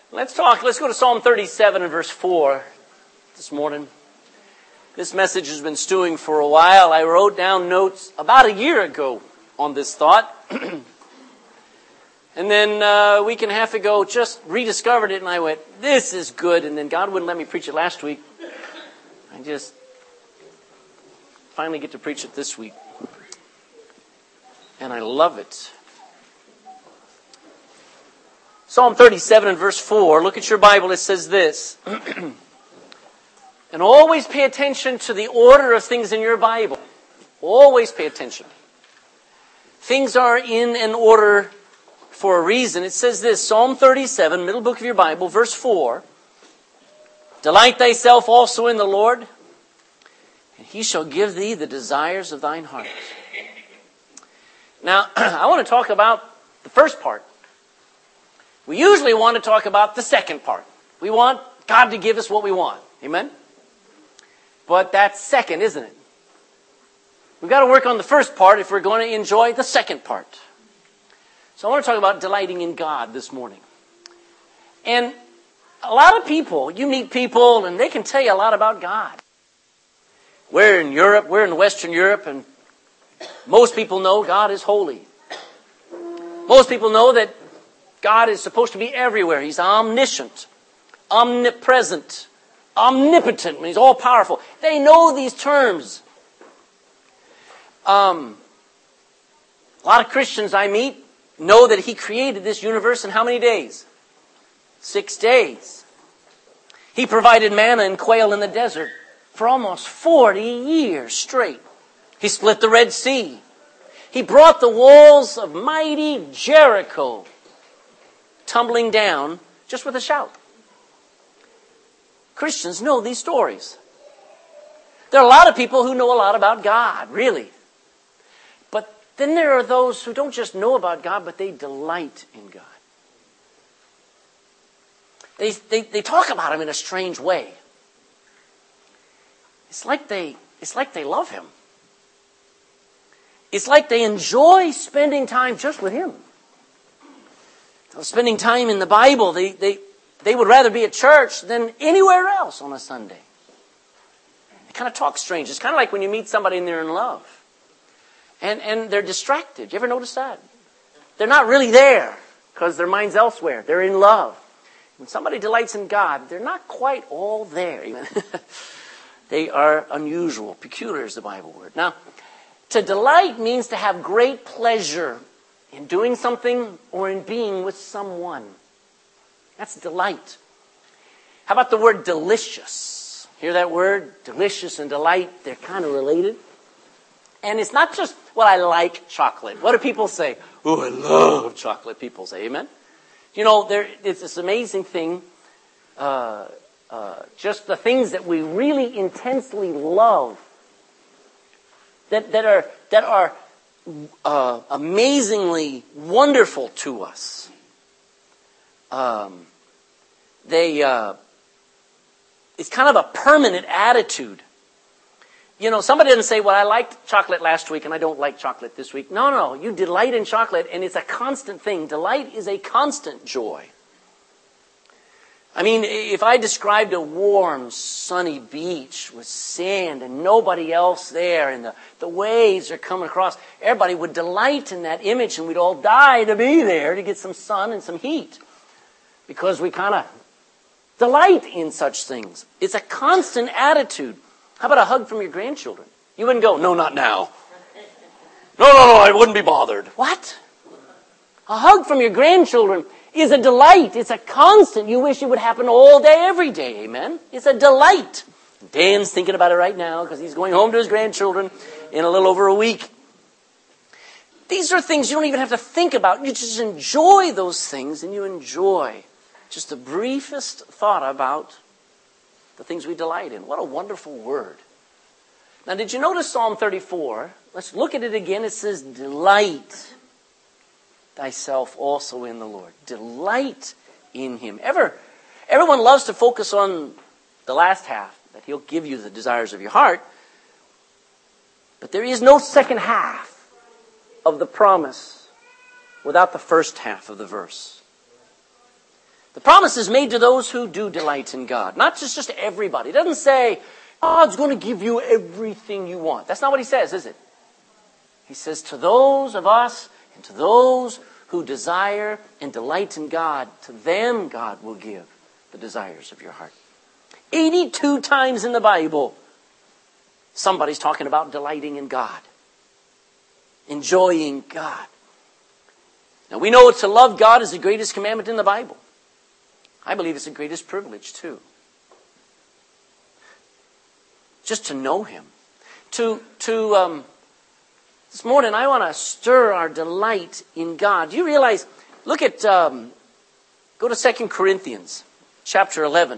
Let's go to Psalm 37 and verse 4 this morning. This message has been stewing for a while. I wrote down notes about a year ago on this thought. And then a week and a half ago, just rediscovered it, and I went, this is good. And then God wouldn't let me preach it last week. I just finally get to preach it this week. And I love it. Psalm 37 and verse 4, look at your Bible, it says this. And always pay attention to the order of things in your Bible. Always pay attention. Things are in an order for a reason. It says this, Psalm 37, middle book of your Bible, verse 4. Delight thyself also in the Lord, and He shall give thee the desires of thine heart. Now, I want to talk about the first part. We usually want to talk about the second part. We want God to give us what we want. Amen? But that's second, isn't it? We've got to work on the first part if we're going to enjoy the second part. So I want to talk about delighting in God this morning. And a lot of people, you meet people and they can tell you a lot about God. We're in Western Europe, and most people know God is holy. Most people know that God is supposed to be everywhere. He's omniscient, omnipresent, omnipotent, and He's all-powerful. They know these terms. A lot of Christians I meet know that He created this universe in how many days? 6 days. He provided manna and quail in the desert for almost 40 years straight. He split the Red Sea. He brought the walls of mighty Jericho tumbling down just with a shout. Christians know these stories. There are a lot of people who know a lot about God, really. But then there are those who don't just know about God, but they delight in God. They talk about Him in a strange way. It's like they love Him. It's like they enjoy spending time just with Him. Spending time in the Bible, they would rather be at church than anywhere else on a Sunday. They kind of talk strange. It's kind of like when you meet somebody and they're in love. And they're distracted. You ever notice that? They're not really there because their mind's elsewhere. They're in love. When somebody delights in God, they're not quite all there. They are unusual. Peculiar is the Bible word. Now, to delight means to have great pleasure in doing something or in being with someone. That's delight. How about the word delicious? Hear that word? Delicious and delight, they're kind of related. And it's not just, well, I like chocolate. What do people say? Oh, I love chocolate, people say. Amen? It's this amazing thing. Just the things that we really intensely love that are amazingly wonderful to us. It's kind of a permanent attitude. Somebody doesn't say, well, I liked chocolate last week and I don't like chocolate this week. No. You delight in chocolate and it's a constant thing. Delight is a constant joy. I mean, if I described a warm, sunny beach with sand and nobody else there and the waves are coming across, everybody would delight in that image and we'd all die to be there to get some sun and some heat because we kind of delight in such things. It's a constant attitude. How about a hug from your grandchildren? You wouldn't go, no, not now. No, I wouldn't be bothered. What? A hug from your grandchildren is a delight. It's a constant. You wish it would happen all day, every day. Amen? It's a delight. Dan's thinking about it right now because he's going home to his grandchildren in a little over a week. These are things you don't even have to think about. You just enjoy those things and you enjoy just the briefest thought about the things we delight in. What a wonderful word. Now, did you notice Psalm 34? Let's look at it again. It says, delight thyself also in the Lord. Delight in Him. Everyone loves to focus on the last half, that He'll give you the desires of your heart. But there is no second half of the promise without the first half of the verse. The promise is made to those who do delight in God. Not just everybody. It doesn't say, God's going to give you everything you want. That's not what he says, is it? He says, to those of us and to those who desire and delight in God, to them God will give the desires of your heart. 82 times in the Bible, somebody's talking about delighting in God. Enjoying God. Now we know to love God is the greatest commandment in the Bible. I believe it's the greatest privilege too. Just to know Him. This morning I want to stir our delight in God. Do you realize, look at, go to 2 Corinthians chapter 11.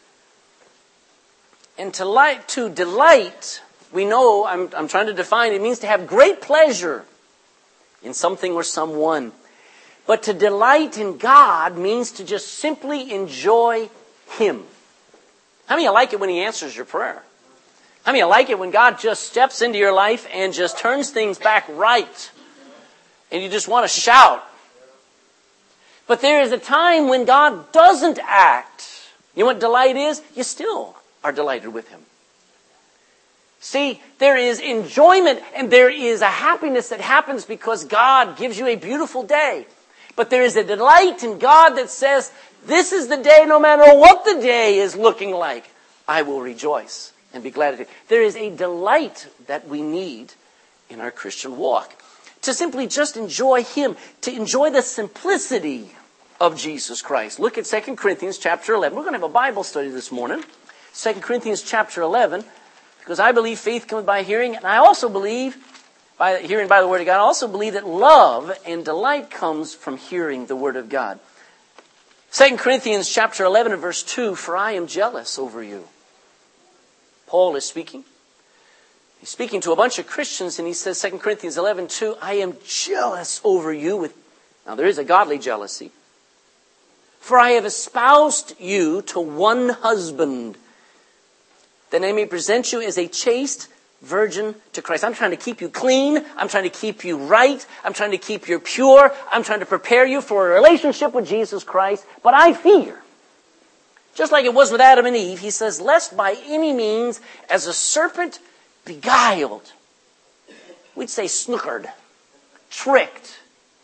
And to delight, we know, I'm trying to define, it means to have great pleasure in something or someone. But to delight in God means to just simply enjoy Him. How many of you like it when He answers your prayer? How many of you like it when God just steps into your life and just turns things back right? And you just want to shout. But there is a time when God doesn't act. You know what delight is? You still are delighted with Him. See, there is enjoyment and there is a happiness that happens because God gives you a beautiful day. But there is a delight in God that says, this is the day, no matter what the day is looking like, I will rejoice and be glad at it. There is a delight that we need in our Christian walk. To simply just enjoy Him, to enjoy the simplicity of Jesus Christ. Look at 2 Corinthians chapter 11. We're going to have a Bible study this morning. 2 Corinthians chapter 11, because I believe faith comes by hearing, and I also believe by hearing by the Word of God. I also believe that love and delight comes from hearing the Word of God. 2 Corinthians chapter 11 and verse 2, for I am jealous over you. Paul is speaking. He's speaking to a bunch of Christians and he says, 2 Corinthians 11:2, I am jealous over you. Now there is a godly jealousy. For I have espoused you to one husband, that I may present you as a chaste virgin to Christ. I'm trying to keep you clean. I'm trying to keep you right. I'm trying to keep you pure. I'm trying to prepare you for a relationship with Jesus Christ. But I fear, just like it was with Adam and Eve, he says, lest by any means as a serpent beguiled, we'd say snookered, tricked.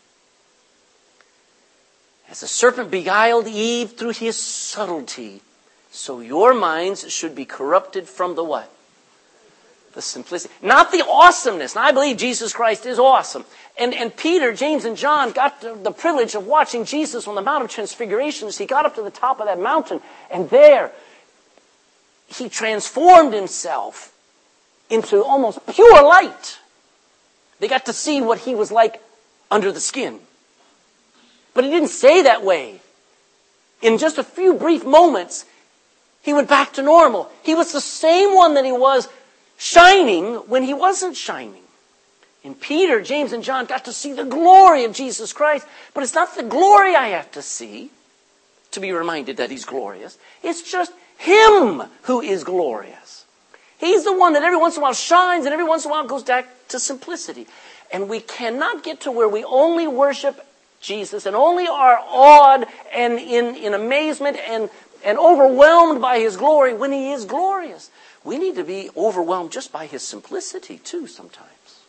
As the serpent beguiled Eve through his subtlety, so your minds should be corrupted from the what? The simplicity. Not the awesomeness. Now, I believe Jesus Christ is awesome. And Peter, James, and John got the privilege of watching Jesus on the Mount of Transfiguration. He got up to the top of that mountain, and there He transformed Himself into almost pure light. They got to see what He was like under the skin. But He didn't stay that way. In just a few brief moments, He went back to normal. He was the same one that He was shining when He wasn't shining. And Peter, James, and John got to see the glory of Jesus Christ. But it's not the glory I have to see to be reminded that He's glorious. It's just Him who is glorious. He's the one that every once in a while shines and every once in a while goes back to simplicity. And we cannot get to where we only worship Jesus and only are awed and in amazement and overwhelmed by His glory when He is glorious. We need to be overwhelmed just by His simplicity too sometimes.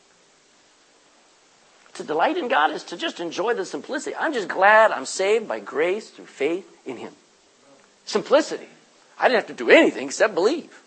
To delight in God is to just enjoy the simplicity. I'm just glad I'm saved by grace through faith in Him. Simplicity. I didn't have to do anything except believe.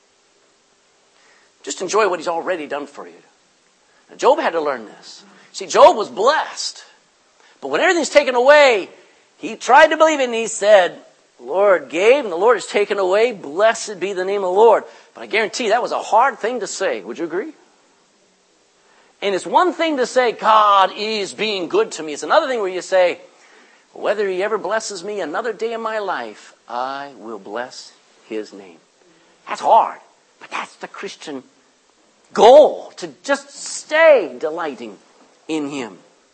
Just enjoy what He's already done for you. Now, Job had to learn this. See, Job was blessed. But when everything's taken away, he tried to believe it and he said, the Lord gave and the Lord has taken away. Blessed be the name of the Lord. But I guarantee you that was a hard thing to say. Would you agree? And it's one thing to say, God is being good to me. It's another thing where you say, whether He ever blesses me another day in my life, I will bless His name. That's hard. But that's the Christian goal, to just stay delighting in Him.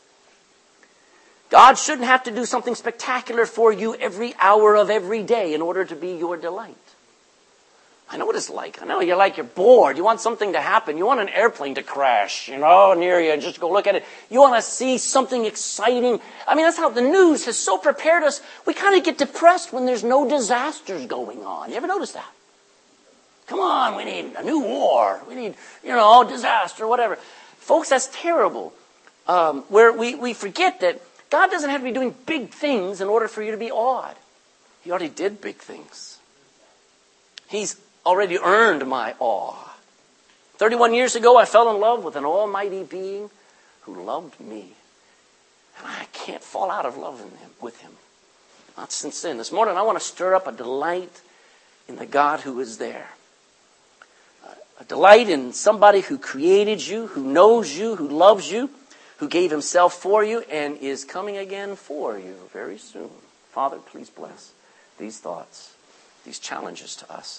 God shouldn't have to do something spectacular for you every hour of every day in order to be your delight. I know what it's like. I know you're bored. You want something to happen. You want an airplane to crash, near you and just go look at it. You want to see something exciting. I mean, that's how the news has so prepared us. We kind of get depressed when there's no disasters going on. You ever notice that? Come on, we need a new war. We need, disaster, whatever. Folks, that's terrible. Where we forget that God doesn't have to be doing big things in order for you to be awed. He already did big things. He's already earned my awe. 31 years ago, I fell in love with an almighty being who loved me. And I can't fall out of love with him. Not since then. This morning, I want to stir up a delight in the God who is there. A delight in somebody who created you, who knows you, who loves you, who gave himself for you, and is coming again for you very soon. Father, please bless these thoughts, these challenges to us.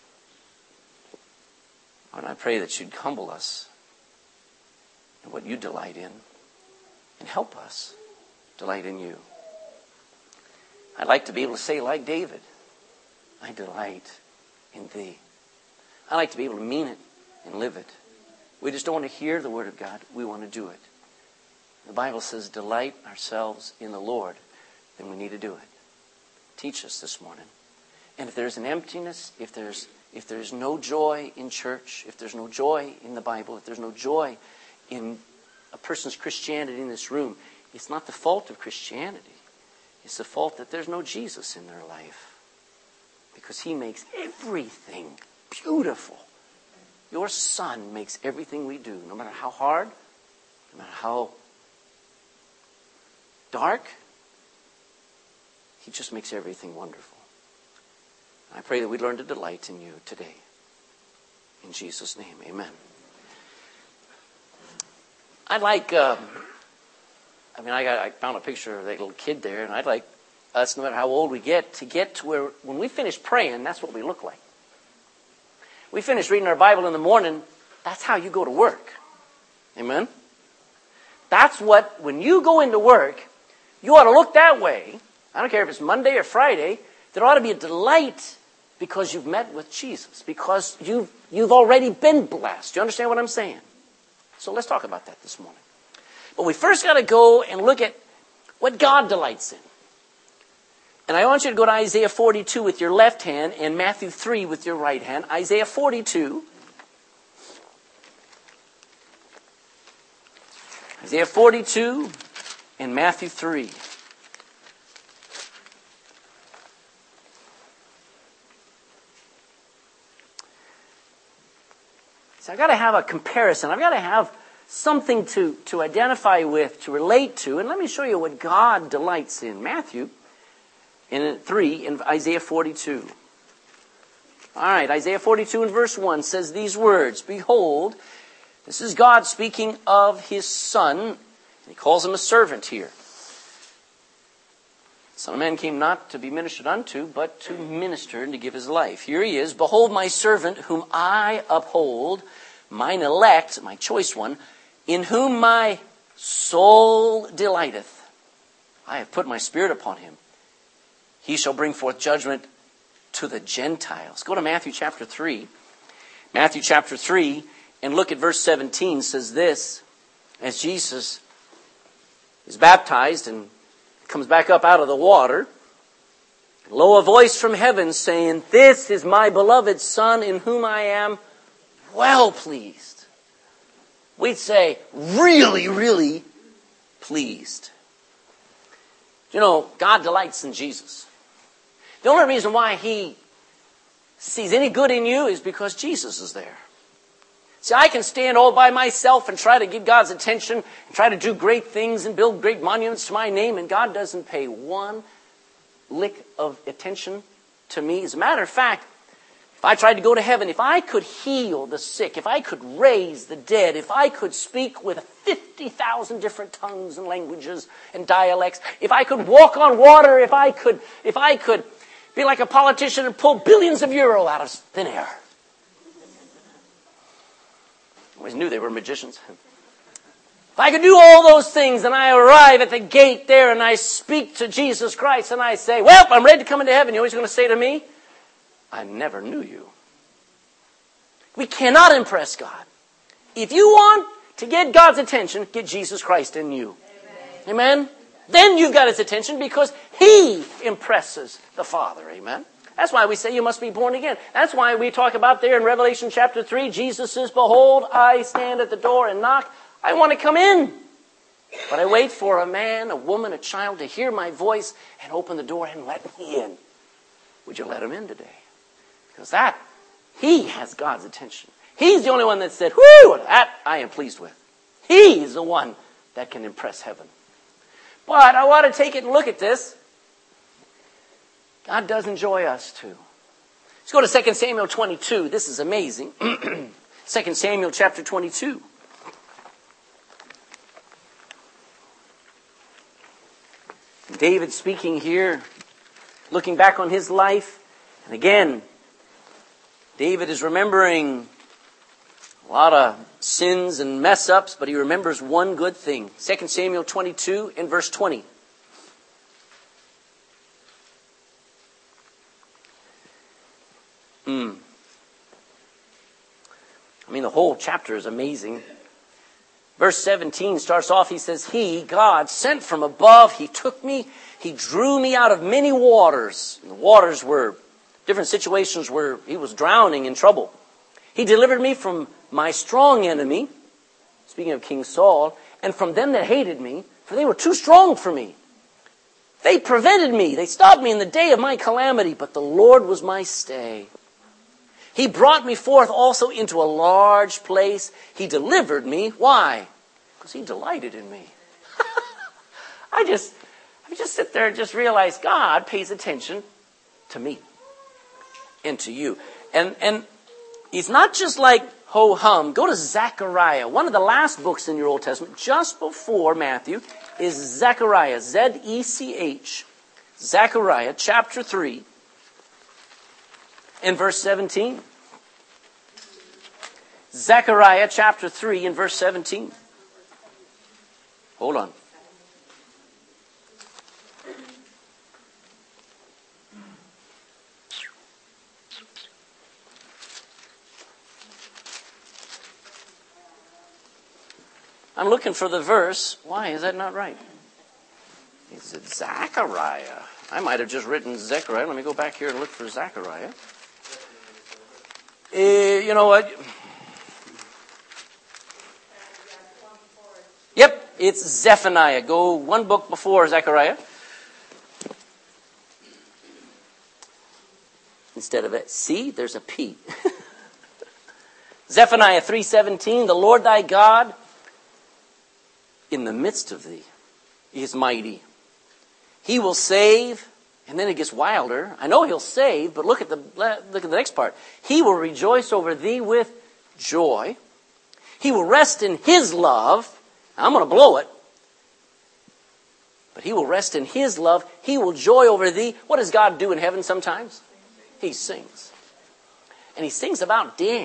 And I pray that you'd humble us in what you delight in and help us delight in you. I'd like to be able to say like David, I delight in thee. I like to be able to mean it and live it. We just don't want to hear the word of God. We want to do it. The Bible says, delight ourselves in the Lord. Then we need to do it. Teach us this morning. And if there's an emptiness, if there's no joy in church, if there's no joy in the Bible, if there's no joy in a person's Christianity in this room, it's not the fault of Christianity. It's the fault that there's no Jesus in their life. Because he makes everything beautiful. Your Son makes everything we do, no matter how hard, no matter how dark, he just makes everything wonderful. I pray that we learn to delight in you today. In Jesus' name, amen. I'd like, I found a picture of that little kid there, and I'd like us, no matter how old we get to where when we finish praying, that's what we look like. We finish reading our Bible in the morning, that's how you go to work. Amen? That's what, when you go into work, you ought to look that way. I don't care if it's Monday or Friday. There ought to be a delight because you've met with Jesus, because you've already been blessed. Do you understand what I'm saying? So let's talk about that this morning. But we first got to go and look at what God delights in. And I want you to go to Isaiah 42 with your left hand and Matthew 3 with your right hand. Isaiah 42. Isaiah 42 and Matthew 3. So I've got to have a comparison. I've got to have something to identify with, to relate to. And let me show you what God delights in. Matthew in 3 in Isaiah 42. All right, Isaiah 42 and verse 1 says these words, behold, this is God speaking of his Son. He calls him a servant here. The Son of Man came not to be ministered unto, but to minister and to give his life. Here he is. Behold my servant whom I uphold, mine elect, my choice one, in whom my soul delighteth. I have put my spirit upon him. He shall bring forth judgment to the Gentiles. Go to Matthew chapter 3. Matthew chapter 3 and look at verse 17 says this. As Jesus is baptized and comes back up out of the water, lo, a voice from heaven saying, this is my beloved Son in whom I am well pleased. We'd say, really, really pleased. You know, God delights in Jesus. The only reason why he sees any good in you is because Jesus is there. See, I can stand all by myself and try to get God's attention and try to do great things and build great monuments to my name, and God doesn't pay one lick of attention to me. As a matter of fact, if I tried to go to heaven, if I could heal the sick, if I could raise the dead, if I could speak with 50,000 different tongues and languages and dialects, if I could walk on water, if I could be like a politician and pull billions of euro out of thin air. I always knew they were magicians. If I could do all those things and I arrive at the gate there and I speak to Jesus Christ and I say, well, I'm ready to come into heaven. You know what he's going to say to me? I never knew you. We cannot impress God. If you want to get God's attention, get Jesus Christ in you. Amen? Then you've got His attention because He impresses the Father. Amen? That's why we say you must be born again. That's why we talk about there in Revelation chapter 3, Jesus says, behold, I stand at the door and knock. I want to come in. But I wait for a man, a woman, a child to hear my voice and open the door and let me in. Would you let him in today? Because He has God's attention. He's the only one that said, whoo, that I am pleased with. He is the one that can impress heaven. But I want to take it and look at this. God does enjoy us too. Let's go to 2 Samuel 22. This is amazing. 2 Samuel chapter 22. David speaking here, looking back on his life. And again, David is remembering a lot of sins and mess-ups, but he remembers one good thing. 2 Samuel 22 and verse 20. The whole chapter is amazing. Verse 17 starts off, he says, He, God, sent from above. He took me. He drew me out of many waters. And the waters were different situations where he was drowning in trouble. He delivered me from my strong enemy, speaking of King Saul, and from them that hated me, for they were too strong for me. They prevented me. They stopped me in the day of my calamity, but the Lord was my stay. He brought me forth also into a large place. He delivered me. Why? Because He delighted in me. I just sit there and just realize God pays attention to me and to you. And He's not just like ho-hum. Go to Zechariah. One of the last books in your Old Testament, just before Matthew, is Zechariah. Z-E-C-H. Zechariah chapter 3 and verse 17. Zechariah chapter 3 and verse 17. Hold on. I'm looking for the verse. Why is that not right? Is it Zechariah? I might have just written Zechariah. Let me go back here and look for Zechariah. You know what? Yep, it's Zephaniah. Go one book before Zechariah. Instead of it, C, there's a P. Zephaniah 3:17, the Lord thy God in the midst of thee is mighty. He will save, and then it gets wilder. I know He'll save, but look at the next part. He will rejoice over thee with joy. He will rest in His love. I'm going to blow it. But He will rest in His love. He will joy over thee. What does God do in heaven sometimes? He sings. And He sings about Dan.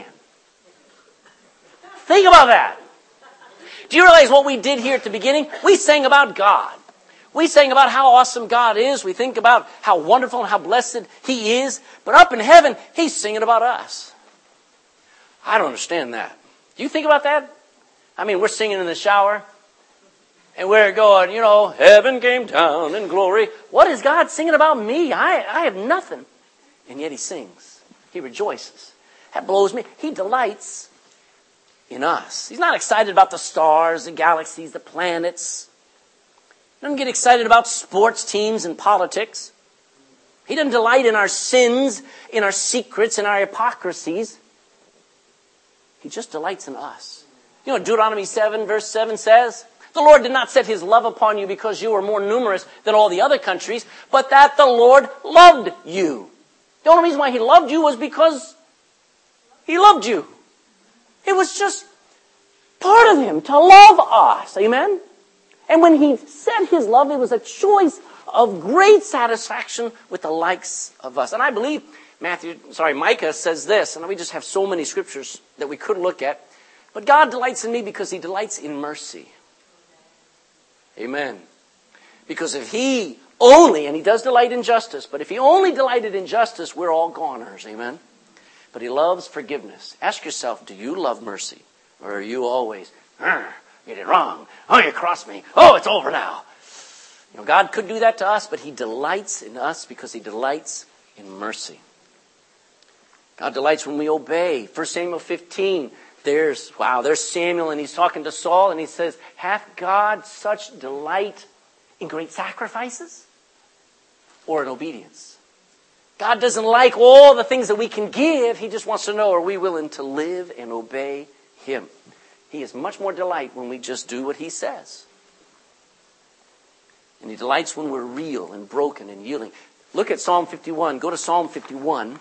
Think about that. Do you realize what we did here at the beginning? We sang about God. We sang about how awesome God is. We think about how wonderful and how blessed He is. But up in heaven, He's singing about us. I don't understand that. Do you think about that? We're singing in the shower. And we're going, heaven came down in glory. What is God singing about me? I have nothing. And yet He sings. He rejoices. That blows me. He delights in us. He's not excited about the stars, the galaxies, the planets. He doesn't get excited about sports teams and politics. He doesn't delight in our sins, in our secrets, in our hypocrisies. He just delights in us. You know what Deuteronomy 7 verse 7 says? The Lord did not set His love upon you because you were more numerous than all the other countries, but that the Lord loved you. The only reason why He loved you was because He loved you. It was just part of Him to love us. Amen? And when He said His love, it was a choice of great satisfaction with the likes of us. And I believe Micah says this, and we just have so many scriptures that we could look at. But God delights in me because He delights in mercy. Amen. Because if He only, and He does delight in justice, but if He only delighted in justice, we're all goners. Amen. but he loves forgiveness. Ask yourself, do you love mercy? Or are you always, you did wrong. Oh, you crossed me. Oh, it's over now. You know, God could do that to us, but he delights in us because he delights in mercy. God delights when we obey. 1 Samuel 15, there's Samuel, and he's talking to Saul, and he says, hath God such delight in great sacrifices or in obedience? God doesn't like all the things that we can give. He just wants to know, are we willing to live and obey him? He has much more delight when we just do what he says. And he delights when we're real and broken and yielding. Look at Psalm 51. Go to Psalm 51.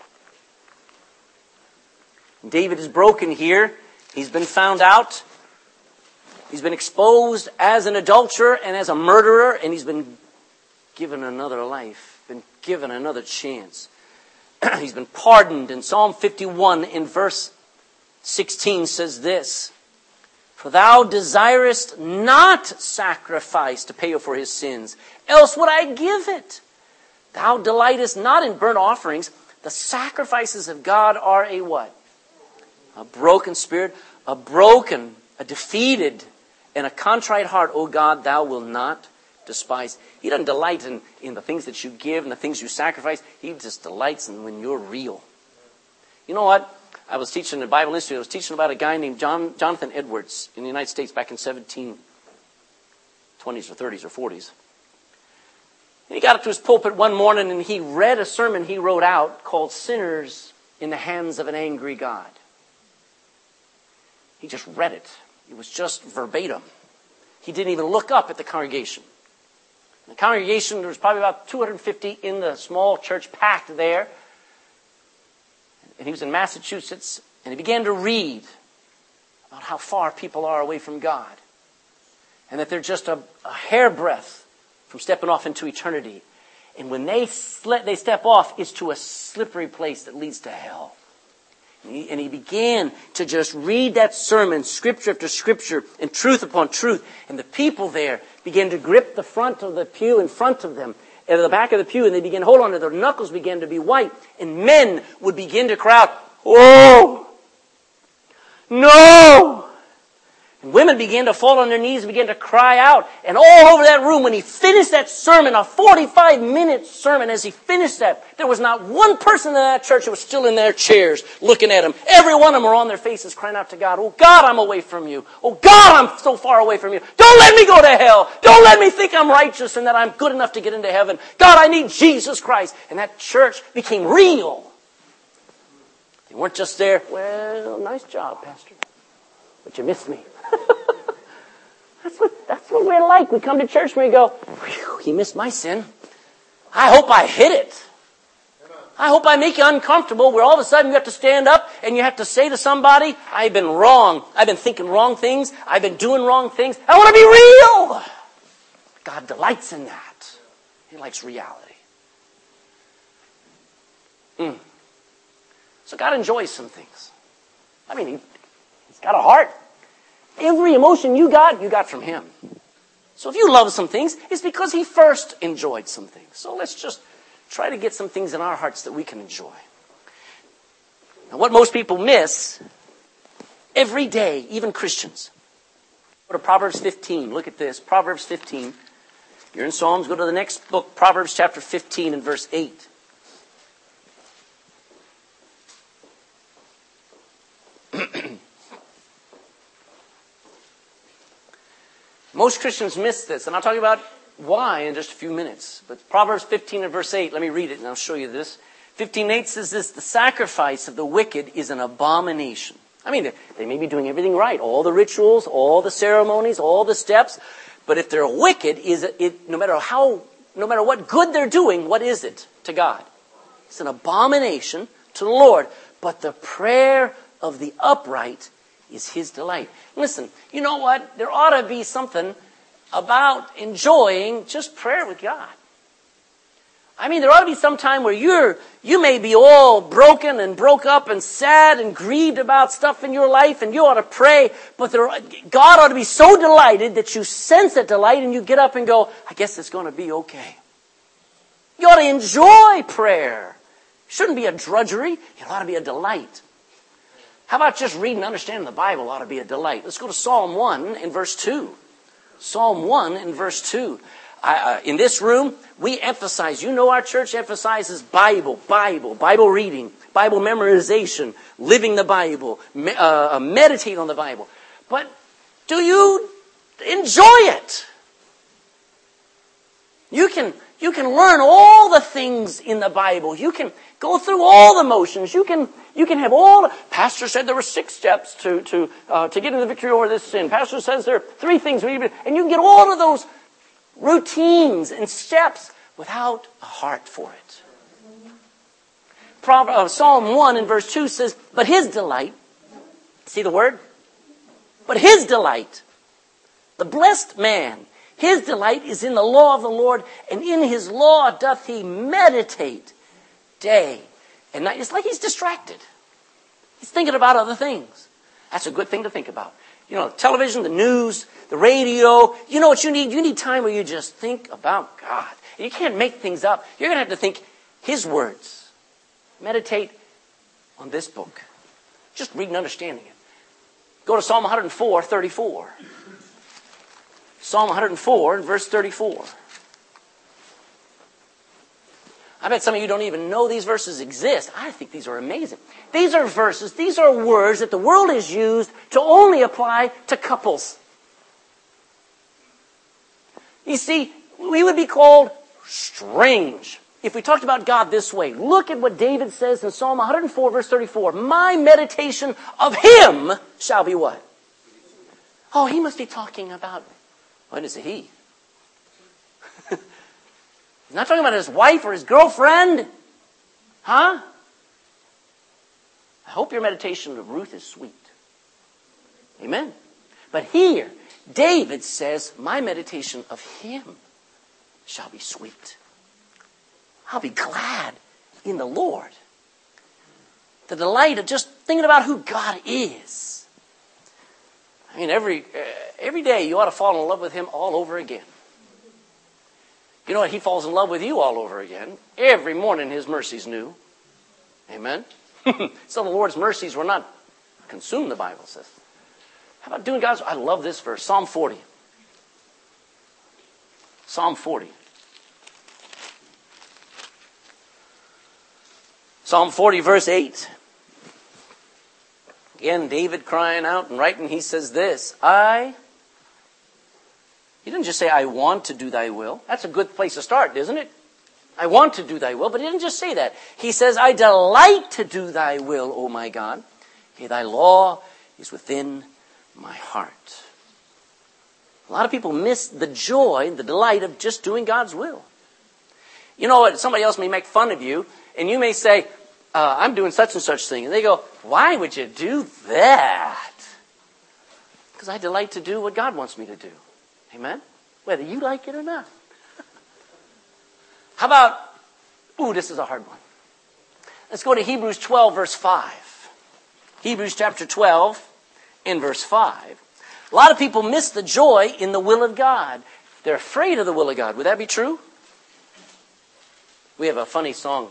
David is broken here. He's been found out. He's been exposed as an adulterer and as a murderer, and he's been given another life, been given another chance. He's been pardoned. In Psalm 51 in verse 16 says this, for thou desirest not sacrifice to pay for his sins, else would I give it. Thou delightest not in burnt offerings. The sacrifices of God are a what? A broken spirit, a defeated, and a contrite heart, O God, thou wilt not despise. He doesn't delight in the things that you give and the things you sacrifice. He just delights in when you're real. You know what? I was teaching at Bible Institute. I was teaching about a guy named Jonathan Edwards in the United States back in 1720s or 30s or 40s. And he got up to his pulpit one morning and he read a sermon he wrote out called Sinners in the Hands of an Angry God. He just read it. It was just verbatim. He didn't even look up at the congregation. The congregation, there was probably about 250 in the small church packed there. And he was in Massachusetts, and he began to read about how far people are away from God. And that they're just a hairbreadth from stepping off into eternity. And when they step off, it's to a slippery place that leads to hell. And he began to just read that sermon, scripture after scripture, and truth upon truth. And the people there began to grip the front of the pew in front of them, and the back of the pew, and they began to hold on to their knuckles, began to be white. And men would begin to cry out, "Oh! No!" And women began to fall on their knees and began to cry out. And all over that room, when he finished that sermon, a 45-minute sermon, as he finished that, there was not one person in that church that was still in their chairs looking at him. Every one of them were on their faces crying out to God, "Oh God, I'm away from you. Oh God, I'm so far away from you. Don't let me go to hell. Don't let me think I'm righteous and that I'm good enough to get into heaven. God, I need Jesus Christ." And that church became real. They weren't just there, "Well, nice job, Pastor, but you missed me." That's what we're like. We come to church and we go, "Whew, he missed my sin. I hope I hit it. I hope I make you uncomfortable," where all of a sudden you have to stand up and you have to say to somebody, "I've been wrong. I've been thinking wrong things. I've been doing wrong things. I want to be real." God delights in that. He likes reality. So God enjoys some things. I mean, he's got a heart. Every emotion you got from him. So if you love some things, it's because he first enjoyed some things. So let's just try to get some things in our hearts that we can enjoy. Now, what most people miss every day, even Christians. Go to Proverbs 15. Look at this. Proverbs 15. You're in Psalms. Go to the next book, Proverbs chapter 15 and verse 8. Most Christians miss this, and I'll talk about why in just a few minutes. But Proverbs 15 and verse 8, let me read it and I'll show you this. 15:8 says this, "The sacrifice of the wicked is an abomination." I mean, they may be doing everything right, all the rituals, all the ceremonies, all the steps, but if they're wicked, no matter what good they're doing, what is it to God? It's an abomination to the Lord. But the prayer of the upright is his delight. Listen, you know what? There ought to be something about enjoying just prayer with God. I mean, there ought to be some time where you may be all broken and broke up and sad and grieved about stuff in your life, and you ought to pray, but God ought to be so delighted that you sense that delight and you get up and go, "I guess it's going to be okay." You ought to enjoy prayer. shouldn't be a drudgery. It ought to be a delight. How about just reading and understanding the Bible ought to be a delight? Let's go to Psalm 1 and verse 2. Psalm 1 and verse 2. In this room, we emphasize, our church emphasizes Bible reading, Bible memorization, living the Bible, meditate on the Bible. But do you enjoy it? You can learn all the things in the Bible. You can go through all the motions. You can have all the... Pastor said there were 6 steps to get into the victory over this sin. Pastor says there are 3 things. And you can get all of those routines and steps without a heart for it. Psalm 1 and verse 2 says, but his delight, see the word? But his delight, the blessed man, his delight is in the law of the Lord, and in his law doth he meditate day and night. It's like he's distracted. He's thinking about other things. That's a good thing to think about. Television, the news, the radio. You know what you need? You need time where you just think about God. You can't make things up. You're going to have to think his words. Meditate on this book. Just read and understanding it. Go to Psalm 104, 34. Psalm 104 and verse 34. I bet some of you don't even know these verses exist. I think these are amazing. These are verses, these are words that the world has used to only apply to couples. You see, we would be called strange if we talked about God this way. Look at what David says in Psalm 104, verse 34. My meditation of him shall be what? Oh, he must be talking about, what is it, he? He's not talking about his wife or his girlfriend. Huh? I hope your meditation of Ruth is sweet. Amen. But here, David says, my meditation of him shall be sweet. I'll be glad in the Lord. The delight of just thinking about who God is. I mean, every day you ought to fall in love with him all over again. You know what? He falls in love with you all over again. Every morning his mercies new. Amen? So the Lord's mercies were not consumed, the Bible says. How about doing God's... I love this verse. Psalm 40. Psalm 40. Psalm 40, verse 8. Again, David crying out and writing, he says this, He didn't just say, I want to do thy will. That's a good place to start, isn't it? I want to do thy will, but he didn't just say that. He says, I delight to do thy will, O my God. Okay, thy law is within my heart. A lot of people miss the joy, the delight of just doing God's will. You know what? Somebody else may make fun of you, and you may say, I'm doing such and such thing. And they go, why would you do that? Because I delight to do what God wants me to do. Amen? Whether you like it or not. How about, this is a hard one. Let's go to Hebrews 12, verse 5. Hebrews chapter 12 and verse 5. A lot of people miss the joy in the will of God. They're afraid of the will of God. Would that be true? We have a funny song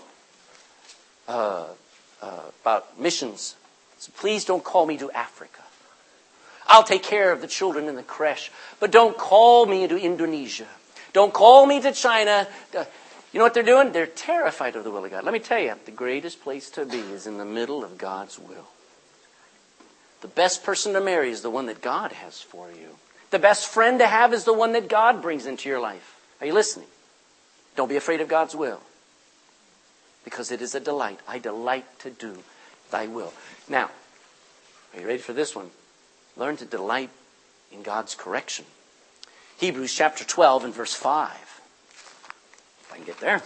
about missions. So please don't call me to Africa. I'll take care of the children in the creche. But don't call me to Indonesia. Don't call me to China. You know what they're doing? They're terrified of the will of God. Let me tell you, the greatest place to be is in the middle of God's will. The best person to marry is the one that God has for you. The best friend to have is the one that God brings into your life. Are you listening? Don't be afraid of God's will. Because it is a delight. I delight to do thy will. Now, are you ready for this one? Learn to delight in God's correction. Hebrews chapter 12 and verse 5. If I can get there.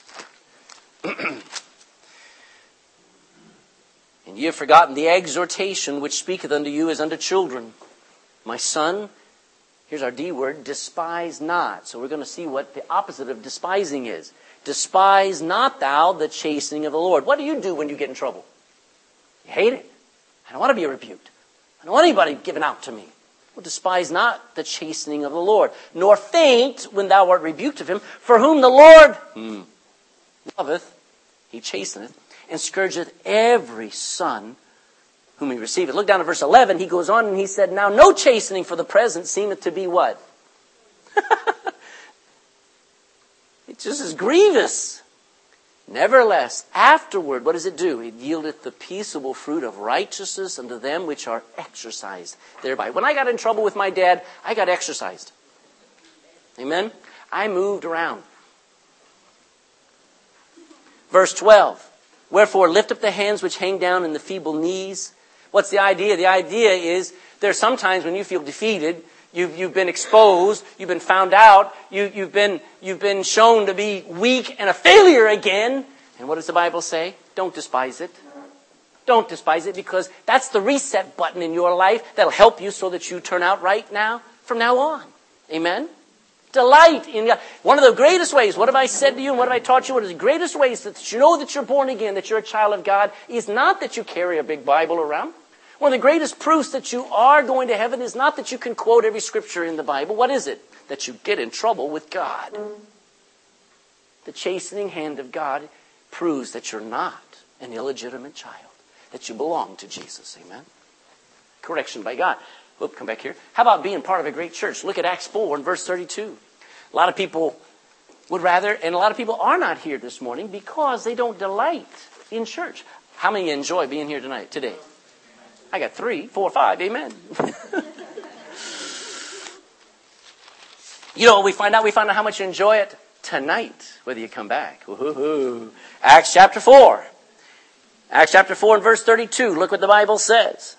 And ye have forgotten the exhortation which speaketh unto you as unto children. My son, here's our D word, despise not. So we're going to see what the opposite of despising is. Despise not thou the chastening of the Lord. What do you do when you get in trouble? You hate it. I don't want to be rebuked. I don't want anybody given out to me. Well, despise not the chastening of the Lord, nor faint when thou art rebuked of him, for whom the Lord loveth, He chasteneth, and scourgeth every son whom he receiveth. Look down at verse 11. He goes on and he said, now no chastening for the present seemeth to be what? It just is grievous. Nevertheless, afterward, what does it do? It yieldeth the peaceable fruit of righteousness unto them which are exercised thereby. When I got in trouble with my dad, I got exercised. Amen? I moved around. Verse 12. Wherefore lift up the hands which hang down and the feeble knees. What's the idea? The idea is there's sometimes when you feel defeated, you've been exposed, you've been found out, you've been shown to be weak and a failure again. And what does the Bible say? Don't despise it. Don't despise it, because that's the reset button in your life that'll help you so that you turn out right now from now on. Amen? Delight in God. One of the greatest ways, what have I said to you and what have I taught you? One of the greatest ways that you know that you're born again, that you're a child of God, is not that you carry a big Bible around. One of the greatest proofs that you are going to heaven is not that you can quote every scripture in the Bible. What is it? That you get in trouble with God. The chastening hand of God proves that you're not an illegitimate child, that you belong to Jesus. Amen? Correction by God. Whoop, come back here. How about being part of a great church? Look at Acts 4 and verse 32. A lot of people would rather, and a lot of people are not here this morning because they don't delight in church. How many enjoy being here today? I got 3, 4, 5. Amen. You know, we find out how much you enjoy it tonight, whether you come back. Woo-hoo-hoo. Acts chapter 4. Acts chapter 4 and verse 32. Look what the Bible says.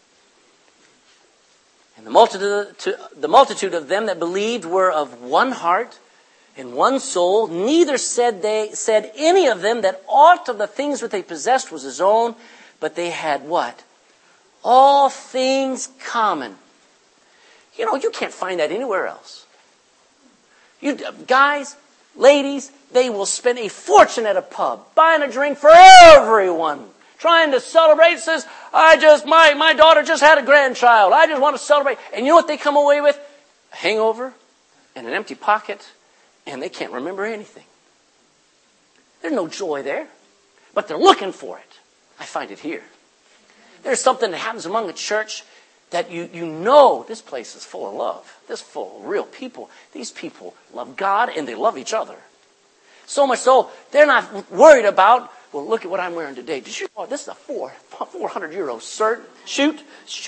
And the multitude of them that believed were of one heart and one soul. Neither said any of them that aught of the things that they possessed was his own, but they had what? All things common. You know, you can't find that anywhere else. You guys, ladies, they will spend a fortune at a pub, buying a drink for everyone, trying to celebrate. Says, my daughter just had a grandchild. I just want to celebrate. And you know what they come away with? A hangover and an empty pocket, and they can't remember anything. There's no joy there, but they're looking for it. I find it here. There's something that happens among the church that you know this place is full of love. This is full of real people. These people love God and they love each other. So much so, they're not worried about, well, look at what I'm wearing today. Did you know this is a 400 euro suit?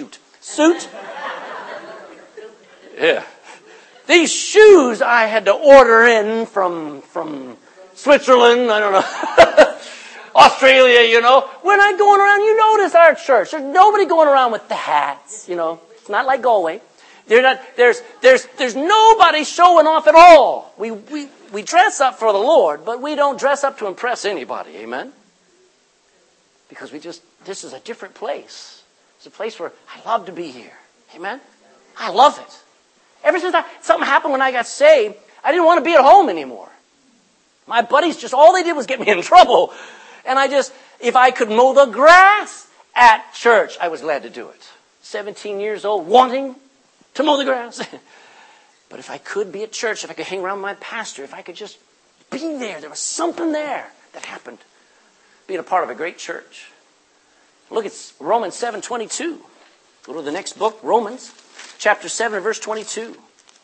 Yeah. These shoes I had to order in from Switzerland, I don't know. Australia, you know. We're not going around. You notice our church. There's nobody going around with the hats, you know. It's not like Galway. There's nobody showing off at all. We dress up for the Lord, but we don't dress up to impress anybody. Amen? Because this is a different place. It's a place where I love to be here. Amen? I love it. Ever since something happened when I got saved, I didn't want to be at home anymore. My buddies all they did was get me in trouble. And if I could mow the grass at church, I was glad to do it. 17 years old, wanting to mow the grass. But if I could be at church, if I could hang around my pastor, if I could just be there was something there that happened. Being a part of a great church. Look at Romans 7:22. Go to the next book, Romans, chapter 7, verse 22.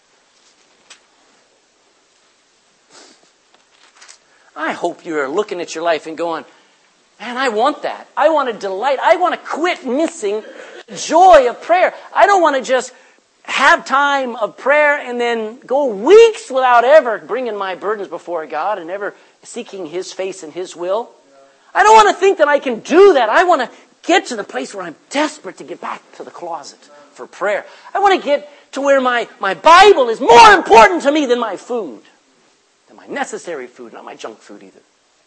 I hope you're looking at your life and going, man, I want that. I want to delight. I want to quit missing joy of prayer. I don't want to just have time of prayer and then go weeks without ever bringing my burdens before God and ever seeking His face and His will. I don't want to think that I can do that. I want to get to the place where I'm desperate to get back to the closet for prayer. I want to get to where my Bible is more important to me than my food. Than my necessary food, not my junk food either.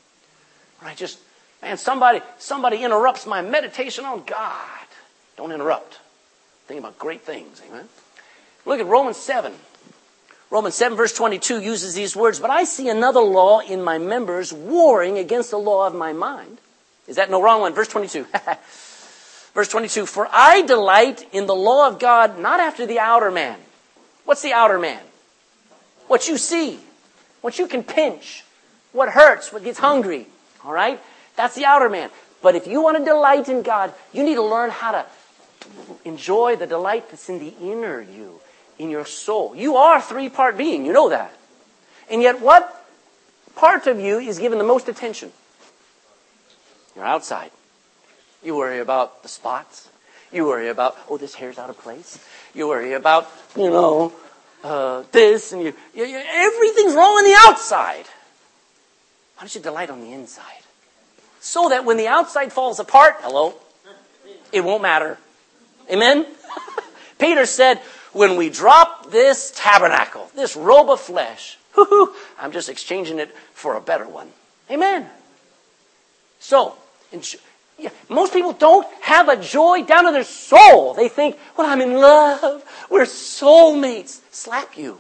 Where somebody interrupts my meditation on God. Don't interrupt. Think about great things, amen? Look at Romans 7. Romans 7 verse 22 uses these words, but I see another law in my members warring against the law of my mind. Is that no wrong one? Verse 22. Verse 22, for I delight in the law of God, not after the outer man. What's the outer man? What you see. What you can pinch, what hurts, what gets hungry, All right? That's the outer man. But if you want to delight in God, you need to learn how to enjoy the delight that's in the inner you, in your soul. You are a three-part being. You know that. And yet what part of you is given the most attention? Your outside. You worry about the spots. You worry about, this hair's out of place. You worry about, this, and you everything's wrong on the outside. Why don't you delight on the inside? So that when the outside falls apart, it won't matter. Amen? Peter said, when we drop this tabernacle, this robe of flesh, I'm just exchanging it for a better one. Amen? So, most people don't have a joy down in their soul. They think, I'm in love. We're soulmates. Slap you.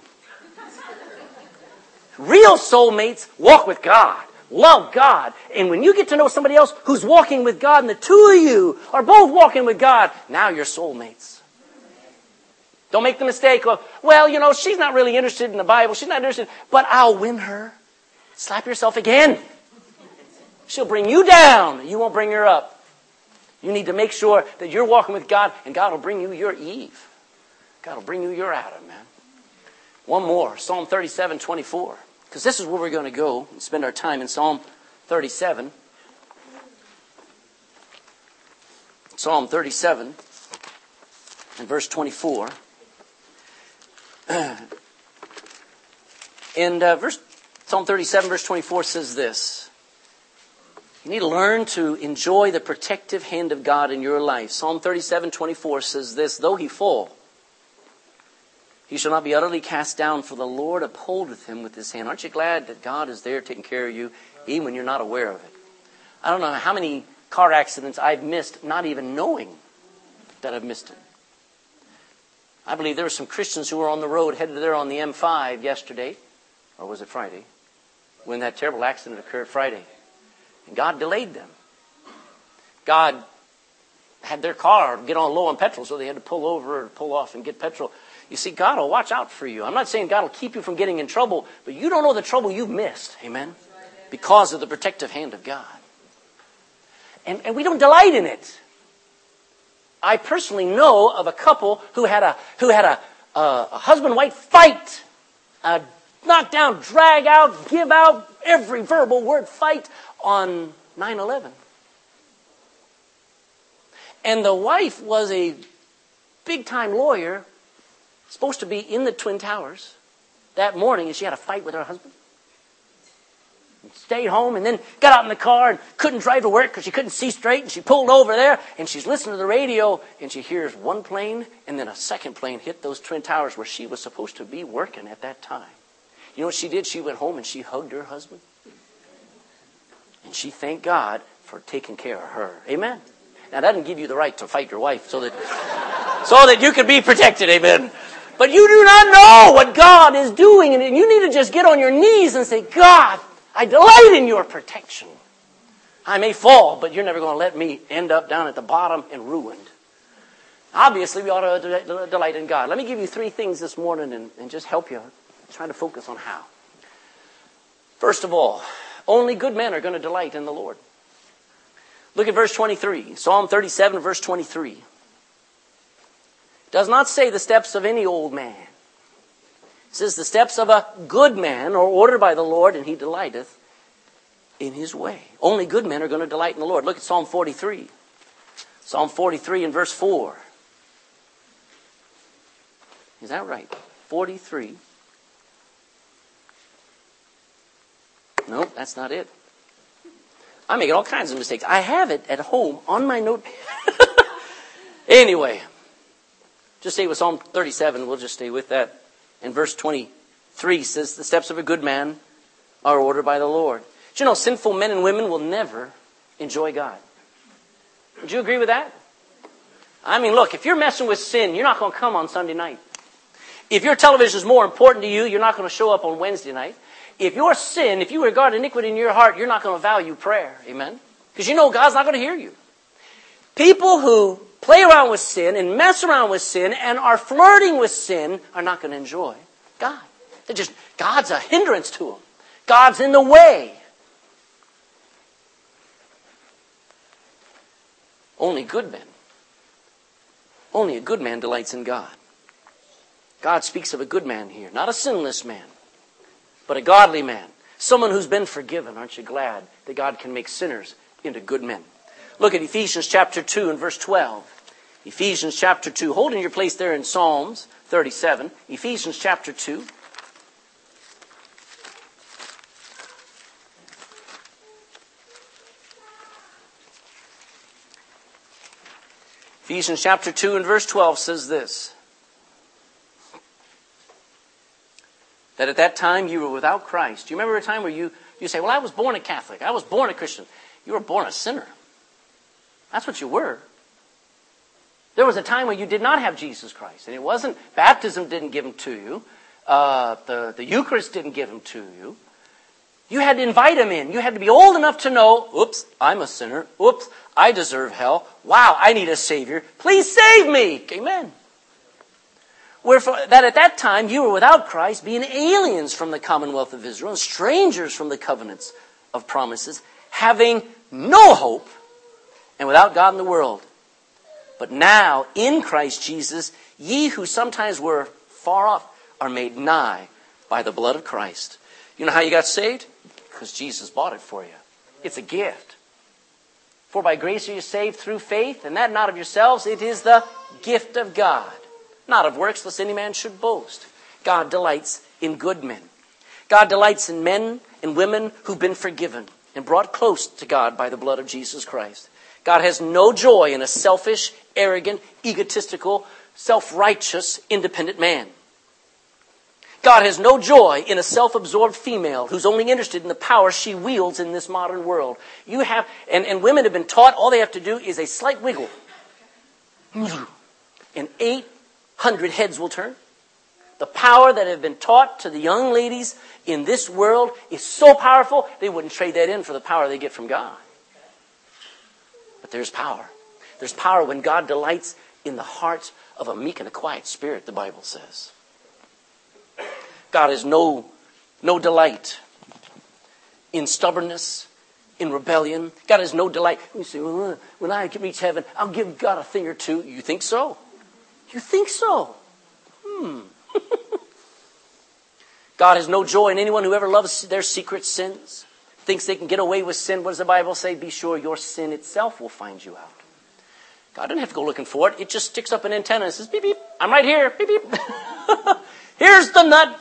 Real soulmates walk with God, love God. And when you get to know somebody else who's walking with God, and the two of you are both walking with God, now you're soulmates. Don't make the mistake of, she's not really interested in the Bible. She's not interested, but I'll win her. Slap yourself again. She'll bring you down. You won't bring her up. You need to make sure that you're walking with God, and God will bring you your Eve. God will bring you your Adam, man. One more, Psalm 37:24. Because this is where we're going to go and spend our time in Psalm 37. Psalm 37 and verse 24. Psalm 37 verse 24 says this. You need to learn to enjoy the protective hand of God in your life. Psalm 37:24 says this, though he fall, he shall not be utterly cast down, for the Lord upholdeth him with his hand. Aren't you glad that God is there taking care of you, even when you're not aware of it? I don't know how many car accidents I've missed, not even knowing that I've missed it. I believe there were some Christians who were on the road, headed there on the M5 yesterday, or was it Friday, when that terrible accident occurred Friday. And God delayed them. God had their car get on low on petrol, so they had to pull over or pull off and get petrol. You see, God will watch out for you. I'm not saying God will keep you from getting in trouble, but you don't know the trouble you've missed. Amen? Because of the protective hand of God. And we don't delight in it. I personally know of a couple who had a husband-wife fight, knock down, drag out, give out, every verbal word fight on 9/11. And the wife was a big-time lawyer, supposed to be in the Twin Towers that morning, and she had a fight with her husband. Stayed home and then got out in the car and couldn't drive to work because she couldn't see straight. And she pulled over there and she's listening to the radio and she hears one plane and then a second plane hit those Twin Towers where she was supposed to be working at that time. You know what she did? She went home and she hugged her husband. And she thanked God for taking care of her. Amen? Now that doesn't give you the right to fight your wife so that you can be protected. Amen? But you do not know what God is doing. And you need to just get on your knees and say, God, I delight in your protection. I may fall, but you're never going to let me end up down at the bottom and ruined. Obviously, we ought to delight in God. Let me give you 3 things this morning and just help you try to focus on how. First of all, only good men are going to delight in the Lord. Look at verse 23. Psalm 37, verse 23. It does not say the steps of any old man. It says the steps of a good man are ordered by the Lord, and he delighteth in his way. Only good men are going to delight in the Lord. Look at Psalm 43. Psalm 43 and verse 4. Is that right? 43. Nope, that's not it. I'm making all kinds of mistakes. I have it at home on my notepad. Anyway, just stay with Psalm 37. We'll just stay with that. And verse 23 says, the steps of a good man are ordered by the Lord. Did you know sinful men and women will never enjoy God? Would you agree with that? I mean, look, if you're messing with sin, you're not going to come on Sunday night. If your television is more important to you, you're not going to show up on Wednesday night. If your sin, if you regard iniquity in your heart, you're not going to value prayer. Amen? Because you know God's not going to hear you. People who play around with sin and mess around with sin and are flirting with sin are not going to enjoy God. God's a hindrance to them. God's in the way. Only good men. Only a good man delights in God. God speaks of a good man here, not a sinless man, but a godly man. Someone who's been forgiven. Aren't you glad that God can make sinners into good men? Look at Ephesians chapter 2 and verse 12. Ephesians chapter 2. Hold in your place there in Psalms 37. Ephesians chapter 2. Ephesians chapter 2 and verse 12 says this. That at that time you were without Christ. Do you remember a time where you say, well, I was born a Catholic. I was born a Christian. You were born a sinner. That's what you were. There was a time when you did not have Jesus Christ. And it wasn't, baptism didn't give him to you. The Eucharist didn't give him to you. You had to invite him in. You had to be old enough to know, oops, I'm a sinner. Oops, I deserve hell. Wow, I need a Savior. Please save me. Amen. Wherefore, that at that time you were without Christ, being aliens from the commonwealth of Israel, and strangers from the covenants of promises, having no hope, and without God in the world. But now, in Christ Jesus, ye who sometimes were far off are made nigh by the blood of Christ. You know how you got saved? Because Jesus bought it for you. It's a gift. For by grace are you saved through faith, and that not of yourselves, it is the gift of God. Not of works, lest any man should boast. God delights in good men. God delights in men and women who've been forgiven and brought close to God by the blood of Jesus Christ. God has no joy in a selfish, arrogant, egotistical, self-righteous, independent man. God has no joy in a self-absorbed female who's only interested in the power she wields in this modern world. You have, and women have been taught all they have to do is a slight wiggle. And 800 heads will turn. The power that have been taught to the young ladies in this world is so powerful, they wouldn't trade that in for the power they get from God. But there's power. There's power when God delights in the heart of a meek and a quiet spirit, the Bible says. God has no delight in stubbornness, in rebellion. God has no delight. You say, well, when I reach heaven, I'll give God a thing or two. You think so? You think so? God has no joy in anyone who ever loves their secret sins, thinks they can get away with sin. What does the Bible say? Be sure your sin itself will find you out. God doesn't have to go looking for it. It just sticks up an antenna and says, beep, beep, I'm right here. Beep, beep. Here's the nut.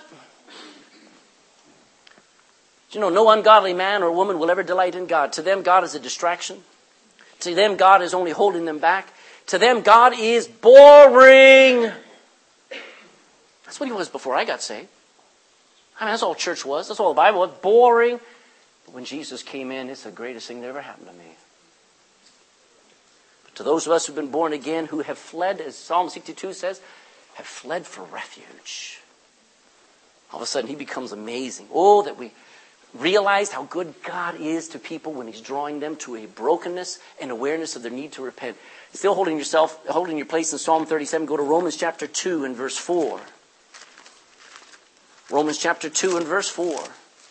You know, no ungodly man or woman will ever delight in God. To them, God is a distraction. To them, God is only holding them back. To them, God is boring. That's what he was before I got saved. I mean, that's all church was. That's all the Bible was. Boring. But when Jesus came in, it's the greatest thing that ever happened to me. But to those of us who've been born again, who have fled, as Psalm 62 says, have fled for refuge. All of a sudden, he becomes amazing. Oh, that we realized how good God is to people when he's drawing them to a brokenness and awareness of their need to repent. Still holding your place in Psalm 37, go to Romans chapter 2 and verse 4. Romans chapter 2 and verse 4.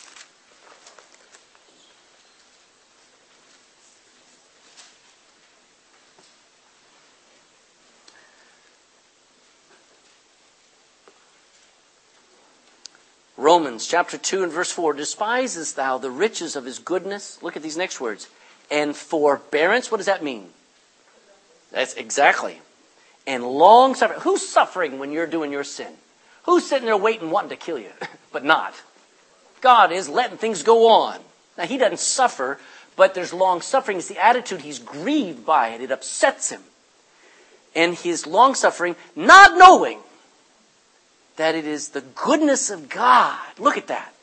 Romans chapter 2 and verse 4. Despisest thou the riches of his goodness? Look at these next words. And forbearance. What does that mean? That's exactly. And long suffering. Who's suffering when you're doing your sin? Who's sitting there waiting, wanting to kill you? But not. God is letting things go on. Now, he doesn't suffer, but there's long suffering. It's the attitude. He's grieved by it. It upsets him. And his long suffering, not knowing that it is the goodness of God. Look at that.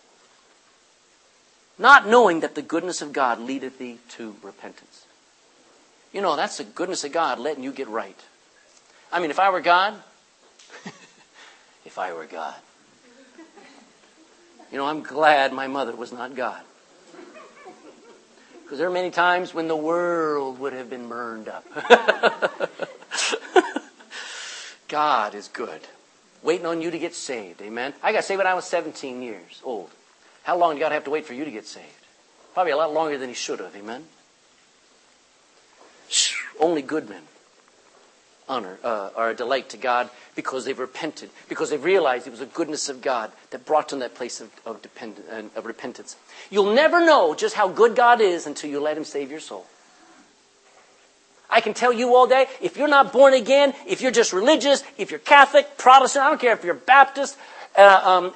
Not knowing that the goodness of God leadeth thee to repentance. You know, that's the goodness of God letting you get right. I mean, if I were God, if I were God. You know, I'm glad my mother was not God. Because there are many times when the world would have been burned up. God is good. Waiting on you to get saved. Amen. I got saved when I was 17 years old. How long did God have to wait for you to get saved? Probably a lot longer than he should have. Amen. Only good men are a delight to God because they've repented, because they've realized it was the goodness of God that brought them to that place of repentance. You'll never know just how good God is until you let Him save your soul. I can tell you all day, if you're not born again, if you're just religious, if you're Catholic, Protestant, I don't care if you're Baptist, or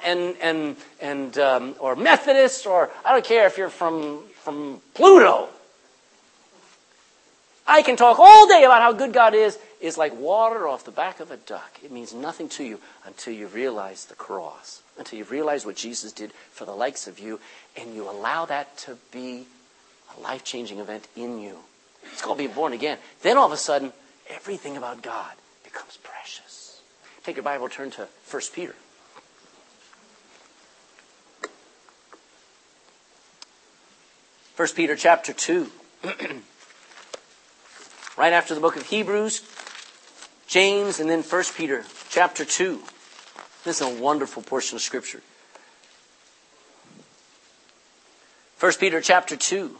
Methodist, or I don't care if you're from Pluto. I can talk all day about how good God is. It's like water off the back of a duck. It means nothing to you until you realize the cross, until you realize what Jesus did for the likes of you, and you allow that to be a life-changing event in you. It's called being born again. Then all of a sudden, everything about God becomes precious. Take your Bible, turn to 1 Peter. 1 Peter chapter 2. Right after the book of Hebrews, James, and then 1 Peter chapter 2. This is a wonderful portion of Scripture. 1 Peter chapter 2.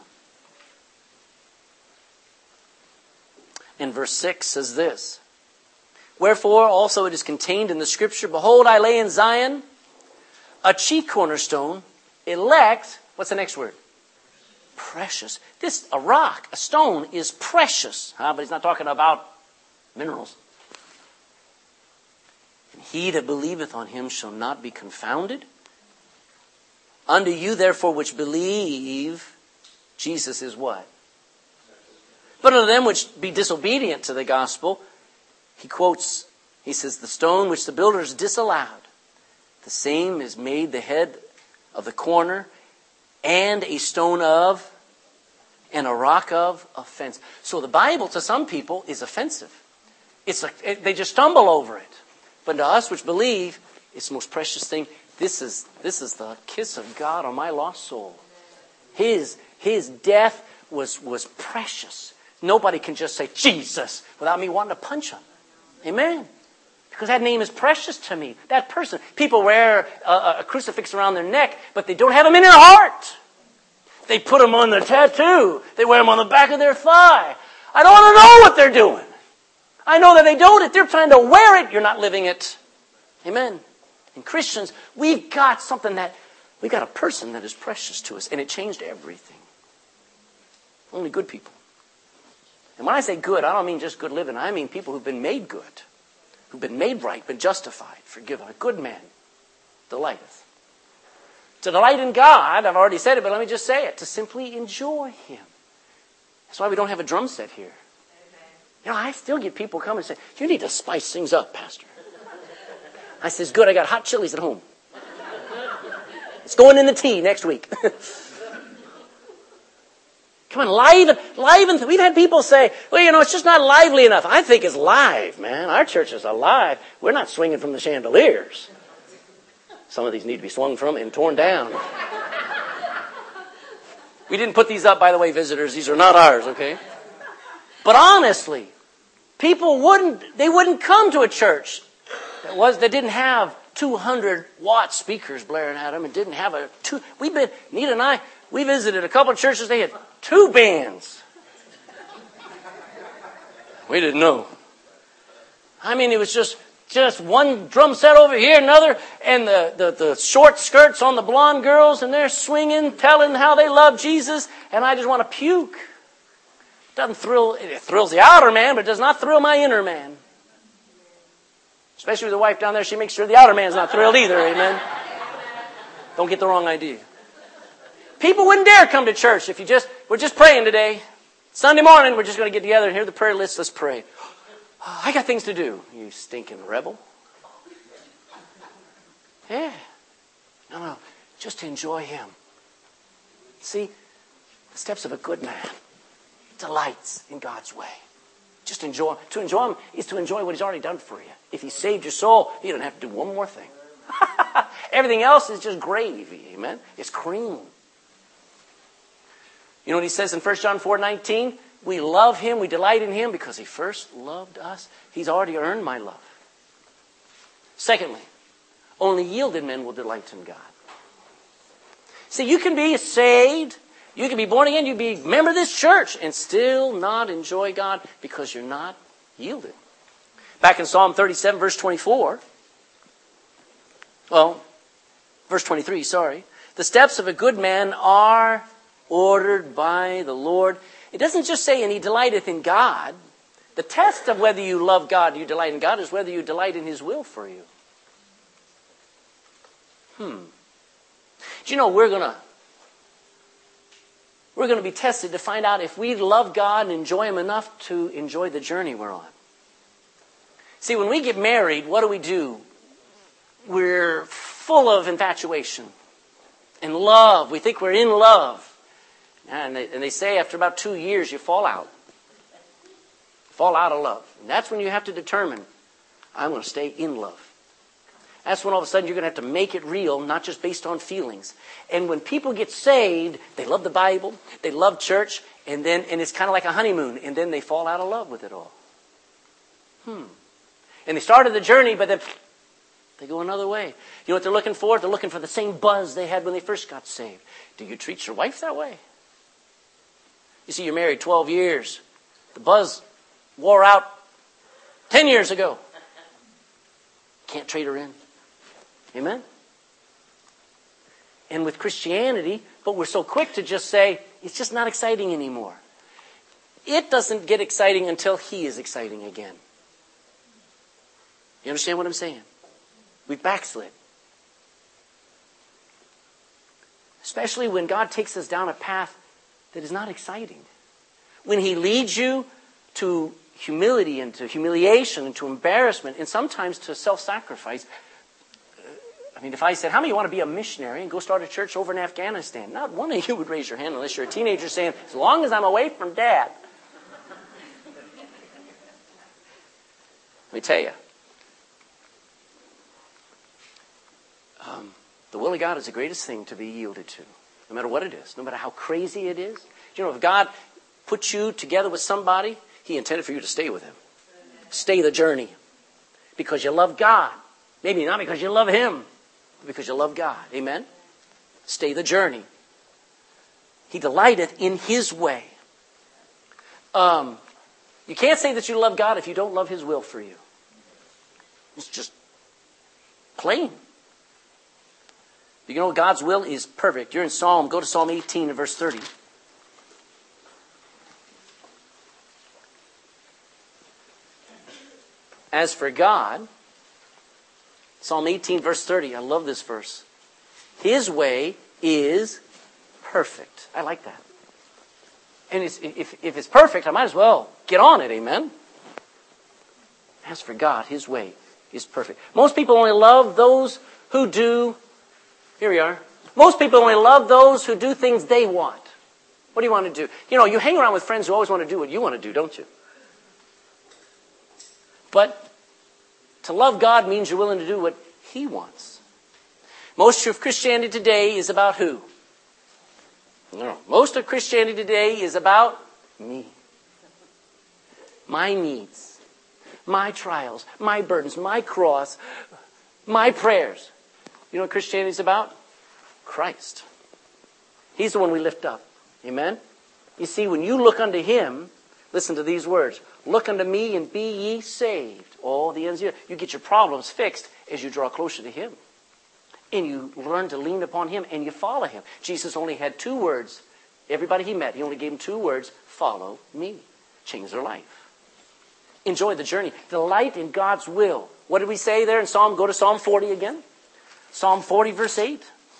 And verse 6 says this. Wherefore also it is contained in the Scripture, Behold, I lay in Zion a chief cornerstone, elect, what's the next word? Precious. A rock, a stone is precious. But he's not talking about minerals. And he that believeth on Him shall not be confounded. Unto you therefore which believe, Jesus is what? But unto them which be disobedient to the gospel, he quotes, he says, the stone which the builders disallowed, the same is made the head of the corner, and a stone of, and a rock of offense. So the Bible to some people is offensive. They just stumble over it. But to us which believe, it's the most precious thing. This is the kiss of God on my lost soul. His death was precious. Nobody can just say Jesus without me wanting to punch him. Amen. Because that name is precious to me. That person. People wear a crucifix around their neck, but they don't have him in their heart. They put him on their tattoo. They wear him on the back of their thigh. I don't want to know what they're doing. I know that they don't. If they're trying to wear it, you're not living it. Amen. And Christians, we've got we got a person that is precious to us, and it changed everything. Only good people. And when I say good, I don't mean just good living. I mean people who've been made good, who've been made right, been justified, forgiven. A good man delighteth. To delight in God, I've already said it, but let me just say it, to simply enjoy Him. That's why we don't have a drum set here. You know, I still get people come and say, you need to spice things up, Pastor. I says, good, I got hot chilies at home. It's going in the tea next week. Come on, liven. We've had people say, well, it's just not lively enough. I think it's live, man. Our church is alive. We're not swinging from the chandeliers. Some of these need to be swung from and torn down. We didn't put these up, by the way, visitors. These are not ours, okay? But honestly, people wouldn't come to a church that didn't have 200-watt speakers blaring at them and didn't have Nita and I, we visited a couple of churches, they had 2 bands. We didn't know. I mean, it was just one drum set over here, another, and the short skirts on the blonde girls, and they're swinging, telling how they love Jesus, and I just want to puke. It thrills the outer man, but it does not thrill my inner man. Especially with the wife down there, she makes sure the outer man's not thrilled either, amen? Don't get the wrong idea. People wouldn't dare come to church if we're just praying today. Sunday morning, we're just going to get together and hear the prayer list. Let's pray. I got things to do. You stinking rebel. Yeah. No. Just to enjoy Him. See, the steps of a good man delights in God's way. Just enjoy. To enjoy Him is to enjoy what He's already done for you. If He saved your soul, you don't have to do one more thing. Everything else is just gravy. Amen? It's cream. You know what He says in 1 John 4:19? We love Him, we delight in Him because He first loved us. He's already earned my love. Secondly, only yielded men will delight in God. See, you can be saved You can be born again, you can be a member of this church, and still not enjoy God because you're not yielded. Back in Psalm 37, verse 24. Well, verse 23, sorry. The steps of a good man are ordered by the Lord. It doesn't just say, and he delighteth in God. The test of whether you love God, you delight in God, is whether you delight in His will for you. Do you know we're going to be tested to find out if we love God and enjoy Him enough to enjoy the journey we're on. See, when we get married, what do? We're full of infatuation and love. We think we're in love. And they say after about 2 years, you fall out. Fall out of love. And that's when you have to determine, I'm going to stay in love. That's when all of a sudden you're going to have to make it real, not just based on feelings. And when people get saved, they love the Bible, they love church, and it's kind of like a honeymoon, and then they fall out of love with it all. And they started the journey, but then they go another way. You know what they're looking for? They're looking for the same buzz they had when they first got saved. Do you treat your wife that way? You see, you're married 12 years. The buzz wore out 10 years ago. Can't trade her in. Amen? And with Christianity, but we're so quick to just say, it's just not exciting anymore. It doesn't get exciting until He is exciting again. You understand what I'm saying? We've backslid. Especially when God takes us down a path that is not exciting. When He leads you to humility and to humiliation and to embarrassment and sometimes to self-sacrifice. I mean, if I said, how many of you want to be a missionary and go start a church over in Afghanistan? Not one of you would raise your hand unless you're a teenager saying, as long as I'm away from Dad. Let me tell you. The will of God is the greatest thing to be yielded to. No matter what it is. No matter how crazy it is. You know, if God puts you together with somebody, He intended for you to stay with Him. Stay the journey. Because you love God. Maybe not because you love Him, but because you love God. Amen? Stay the journey. He delighteth in His way. You can't say that you love God if you don't love His will for you. It's just plain. You know God's will is perfect. You're in Psalm. Go to Psalm 18 and verse 30. As for God, Psalm 18 verse 30. I love this verse. His way is perfect. I like that. And if it's perfect, I might as well get on it. Amen? As for God, His way is perfect. Most people only love those who do... Here we are. Most people only love those who do things they want. What do you want to do? You know, you hang around with friends who always want to do what you want to do, don't you? But to love God means you're willing to do what He wants. Most of Christianity today is about who? No. Most of Christianity today is about me. My needs. My trials. My burdens. My cross. My prayers. You know what Christianity is about? Christ. He's the one we lift up. Amen? You see, when you look unto Him, listen to these words. Look unto me and be ye saved. All the ends of the earth. You get your problems fixed as you draw closer to Him. And you learn to lean upon Him and you follow Him. Jesus only had 2 words. Everybody He met, He only gave them 2 words. Follow me. Change their life. Enjoy the journey. Delight in God's will. What did we say there in Psalm? Go to Psalm 40 again. Psalm 40 verse 8.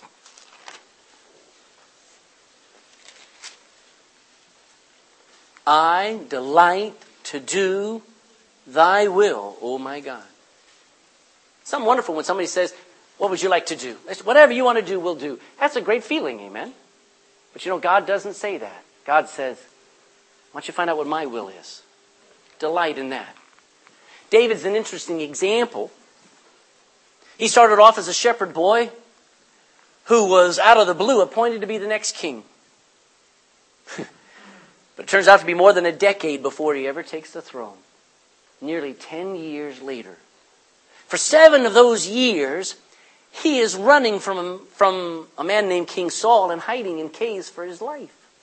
I delight to do Thy will, O my God. Something wonderful when somebody says, what would you like to do? Whatever you want to do, we'll do. That's a great feeling, amen? But you know, God doesn't say that. God says, why don't you find out what my will is? Delight in that. David's an interesting example. He started off as a shepherd boy who was out of the blue appointed to be the next king. But it turns out to be more than a decade before he ever takes the throne. Nearly 10 years later. For 7 of those years, he is running from a man named King Saul and hiding in caves for his life.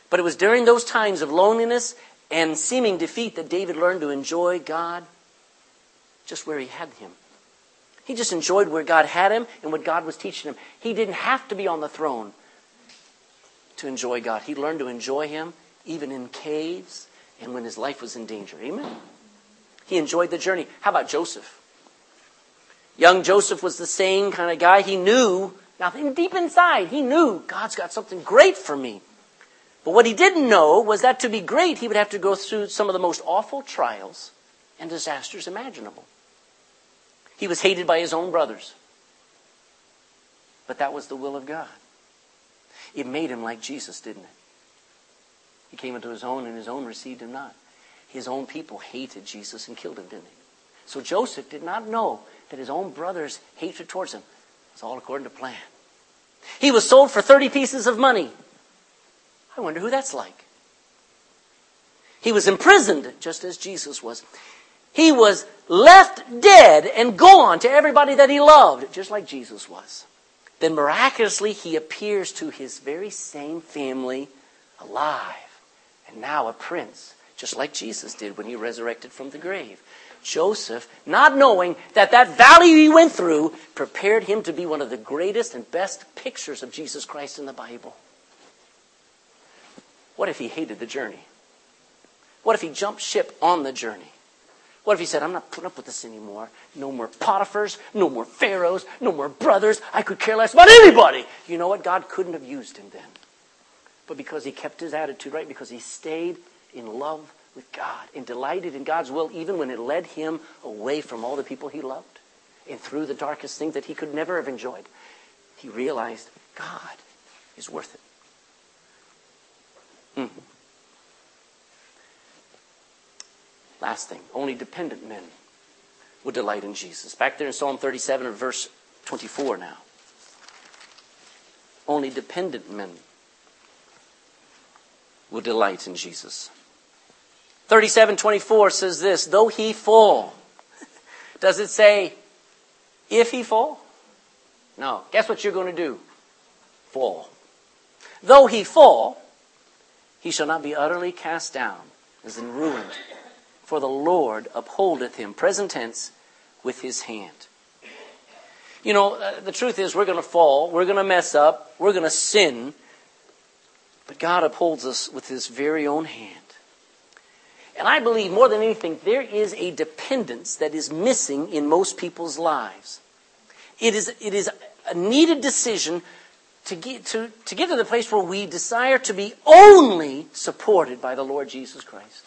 But it was during those times of loneliness and seeming defeat that David learned to enjoy God just where he had him. He just enjoyed where God had him and what God was teaching him. He didn't have to be on the throne to enjoy God. He learned to enjoy him even in caves and when his life was in danger. Amen? He enjoyed the journey. How about Joseph? Young Joseph was the same kind of guy. He knew, now deep inside, he knew God's got something great for me. But what he didn't know was that to be great, he would have to go through some of the most awful trials and disasters imaginable. He was hated by his own brothers. But that was the will of God. It made him like Jesus, didn't it? He came into his own, and his own received him not. His own people hated Jesus and killed him, didn't they? So Joseph did not know that his own brothers' hatred towards him was all according to plan. He was sold for 30 pieces of money. I wonder who that's like. He was imprisoned just as Jesus was. He was left dead and gone to everybody that he loved, just like Jesus was. Then miraculously he appears to his very same family alive. And now a prince, just like Jesus did when he resurrected from the grave. Joseph, not knowing that valley he went through prepared him to be one of the greatest and best pictures of Jesus Christ in the Bible. What if he hated the journey? What if he jumped ship on the journey? What if he said, I'm not putting up with this anymore. No more Potiphars, no more Pharaohs, no more brothers. I could care less about anybody. You know what? God couldn't have used him then. But because he kept his attitude right, because he stayed in love with God and delighted in God's will, even when it led him away from all the people he loved and through the darkest things that he could never have enjoyed, he realized God is worth it. Last thing, only dependent men would delight in Jesus. Back there in Psalm 37 and verse 24 now. Only dependent men will delight in Jesus. 37:24 says this, though he fall. Does it say, if he fall? No. Guess what you're going to do? Fall. Though he fall, he shall not be utterly cast down, as in ruined. For the Lord upholdeth him, present tense, with his hand. You know, the truth is we're going to fall, we're going to mess up, we're going to sin, but God upholds us with his very own hand. And I believe more than anything, there is a dependence that is missing in most people's lives. It is a needed decision to get to the place where we desire to be only supported by the Lord Jesus Christ.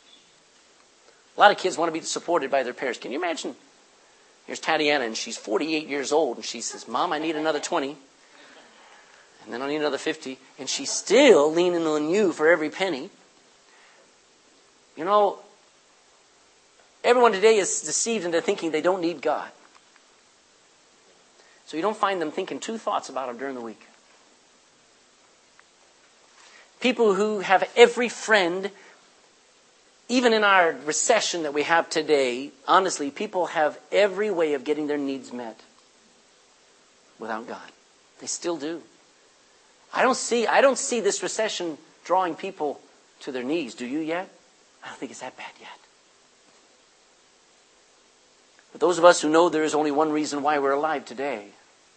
A lot of kids want to be supported by their parents. Can you imagine? Here's Tatiana, and she's 48 years old, and she says, Mom, I need another 20. And then I need another 50. And she's still leaning on you for every penny. You know, everyone today is deceived into thinking they don't need God. So you don't find them thinking two thoughts about him during the week. People who have every friend, even in our recession that we have today, honestly, people have every way of getting their needs met without God. They still do. I don't see this recession drawing people to their knees. Do you yet? I don't think it's that bad yet. But those of us who know there is only one reason why we're alive today.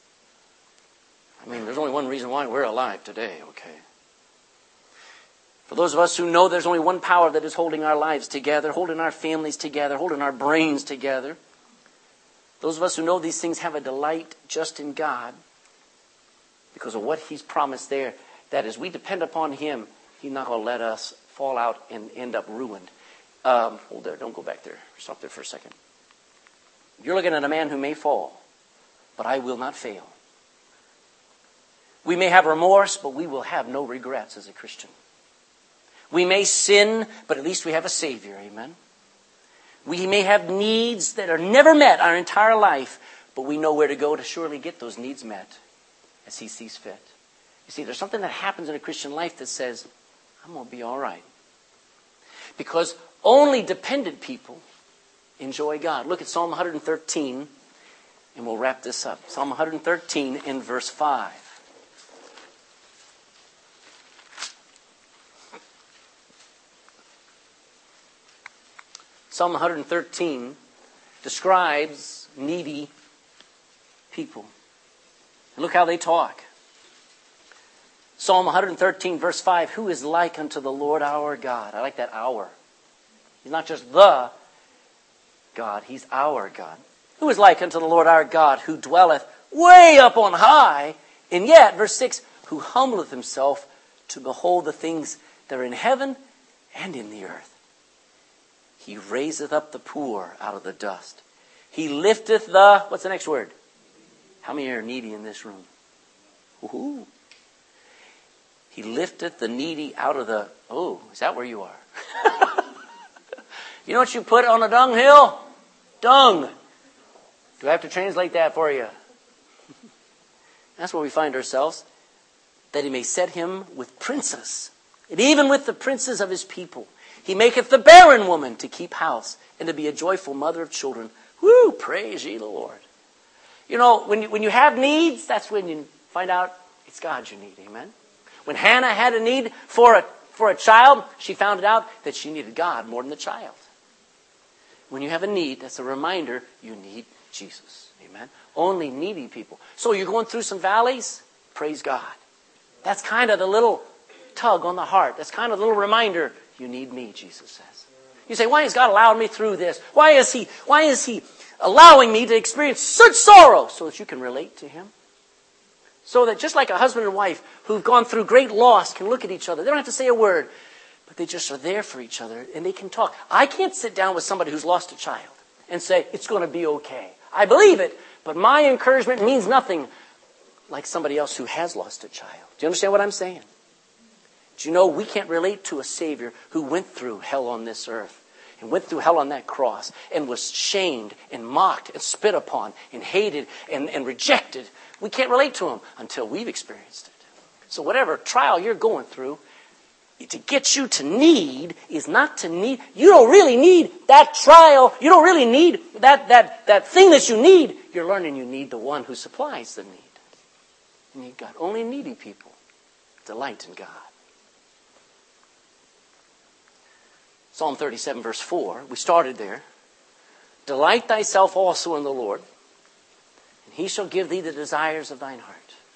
I mean, there's only one reason why we're alive today, okay? For those of us who know there's only one power that is holding our lives together, holding our families together, holding our brains together. Those of us who know these things have a delight just in God because of what he's promised there, that as we depend upon him, he's not going to let us fall out and end up ruined. Hold there, don't go back there. Stop there for a second. You're looking at a man who may fall, but I will not fail. We may have remorse, but we will have no regrets as a Christian. We may sin, but at least we have a Savior, amen? We may have needs that are never met our entire life, but we know where to go to surely get those needs met as he sees fit. You see, there's something that happens in a Christian life that says, I'm going to be all right. Because only dependent people enjoy God. Look at Psalm 113, and we'll wrap this up. Psalm 113 in verse 5. Psalm 113 describes needy people. And look how they talk. Psalm 113 verse 5, who is like unto the Lord our God? I like that our. He's not just the God, He's our God. Who is like unto the Lord our God, who dwelleth way up on high, and yet, verse 6, who humbleth himself to behold the things that are in heaven and in the earth. He raiseth up the poor out of the dust. He lifteth the, what's the next word? How many are needy in this room? Ooh. He lifteth the needy out of the, oh, is that where you are? You know what you put on a dunghill? Dung. Do I have to translate that for you? That's where we find ourselves. That He may set him with princes, and even with the princes of His people. He maketh the barren woman to keep house, and to be a joyful mother of children. Woo, praise ye the Lord. You know, when you have needs, that's when you find out it's God you need. Amen? When Hannah had a need for a child, she found out that she needed God more than the child. When you have a need, that's a reminder you need Jesus. Amen? Only needy people. So you're going through some valleys? Praise God. That's kind of the little tug on the heart. That's kind of the little reminder, you need me, Jesus says. You say, why has God allowed me through this? Why is He allowing me to experience such sorrow? So that you can relate to Him. So that just like a husband and wife who've gone through great loss can look at each other. They don't have to say a word, but they just are there for each other and they can talk. I can't sit down with somebody who's lost a child and say, it's going to be okay. I believe it, but my encouragement means nothing like somebody else who has lost a child. Do you understand what I'm saying? Do you know we can't relate to a Savior who went through hell on this earth and went through hell on that cross and was shamed and mocked and spit upon and hated and rejected. We can't relate to Him until we've experienced it. So whatever trial you're going through, to get you to need is not to need. You don't really need that trial. You don't really need that thing that you need. You're learning you need the one who supplies the need. You need God. Only needy people delight in God. Psalm 37 verse 4. We started there. Delight thyself also in the Lord, and He shall give thee the desires of thine heart.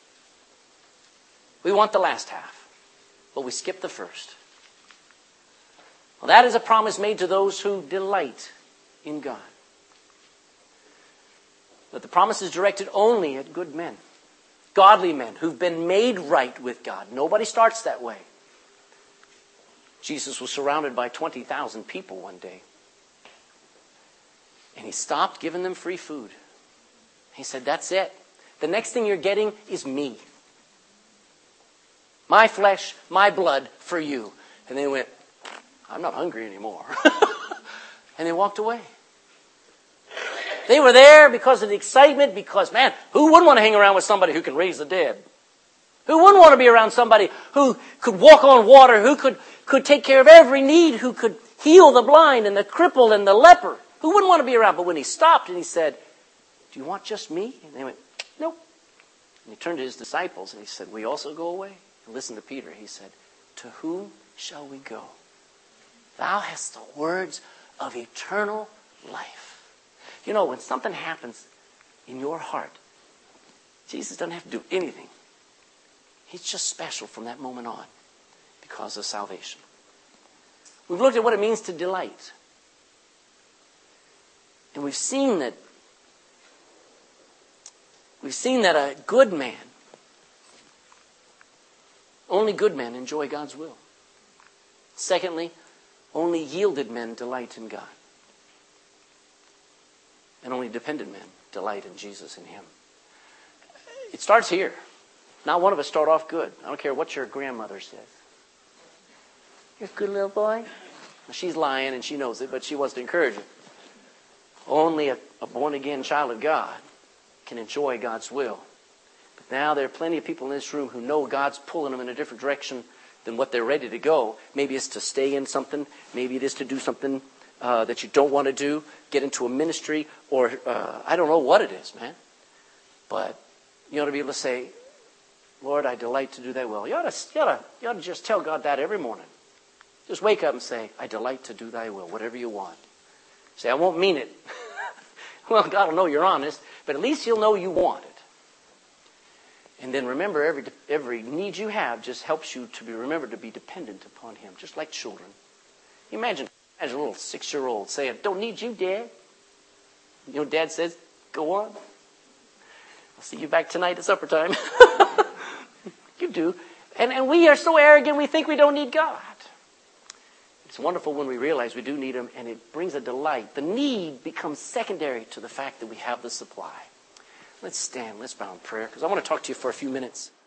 We want the last half, but we skip the first. Well, that is a promise made to those who delight in God. But the promise is directed only at good men. Godly men who've been made right with God. Nobody starts that way. Jesus was surrounded by 20,000 people one day. And He stopped giving them free food. He said, that's it. The next thing you're getting is me. My flesh, my blood for you. And they went, I'm not hungry anymore. And they walked away. They were there because of the excitement, because, man, who wouldn't want to hang around with somebody who can raise the dead? Who wouldn't want to be around somebody who could walk on water, who could take care of every need, who could heal the blind and the crippled and the leper? Who wouldn't want to be around? But when He stopped and He said, do you want just me? And they went, nope. And He turned to His disciples and He said, we also go away? And listen to Peter. He said, to whom shall we go? Thou hast the words of eternal life. You know, when something happens in your heart, Jesus doesn't have to do anything. He's just special from that moment on because of salvation. We've looked at what it means to delight. And we've seen that a good man, only good men enjoy God's will. Secondly, only yielded men delight in God. And only dependent men delight in Jesus and Him. It starts here. Not one of us start off good. I don't care what your grandmother says. You're a good little boy. Well, she's lying and she knows it, but she wants to encourage you. Only a born-again child of God can enjoy God's will. But now there are plenty of people in this room who know God's pulling them in a different direction than what they're ready to go. Maybe it's to stay in something. Maybe it is to do something that you don't want to do, get into a ministry, or I don't know what it is, man. But you ought to be able to say, Lord, I delight to do thy will. You ought to just tell God that every morning. Just wake up and say, I delight to do thy will, whatever you want. Say, I won't mean it. Well, God will know you're honest, but at least He'll know you want it. And then remember, every need you have just helps you to remember to be dependent upon Him, just like children. Imagine a little 6-year-old saying, don't need you, Dad. You know, Dad says, go on. I'll see you back tonight at supper time. You do. And we are so arrogant, we think we don't need God. It's wonderful when we realize we do need Him, and it brings a delight. The need becomes secondary to the fact that we have the supply. Let's stand, let's bow in prayer, because I want to talk to you for a few minutes.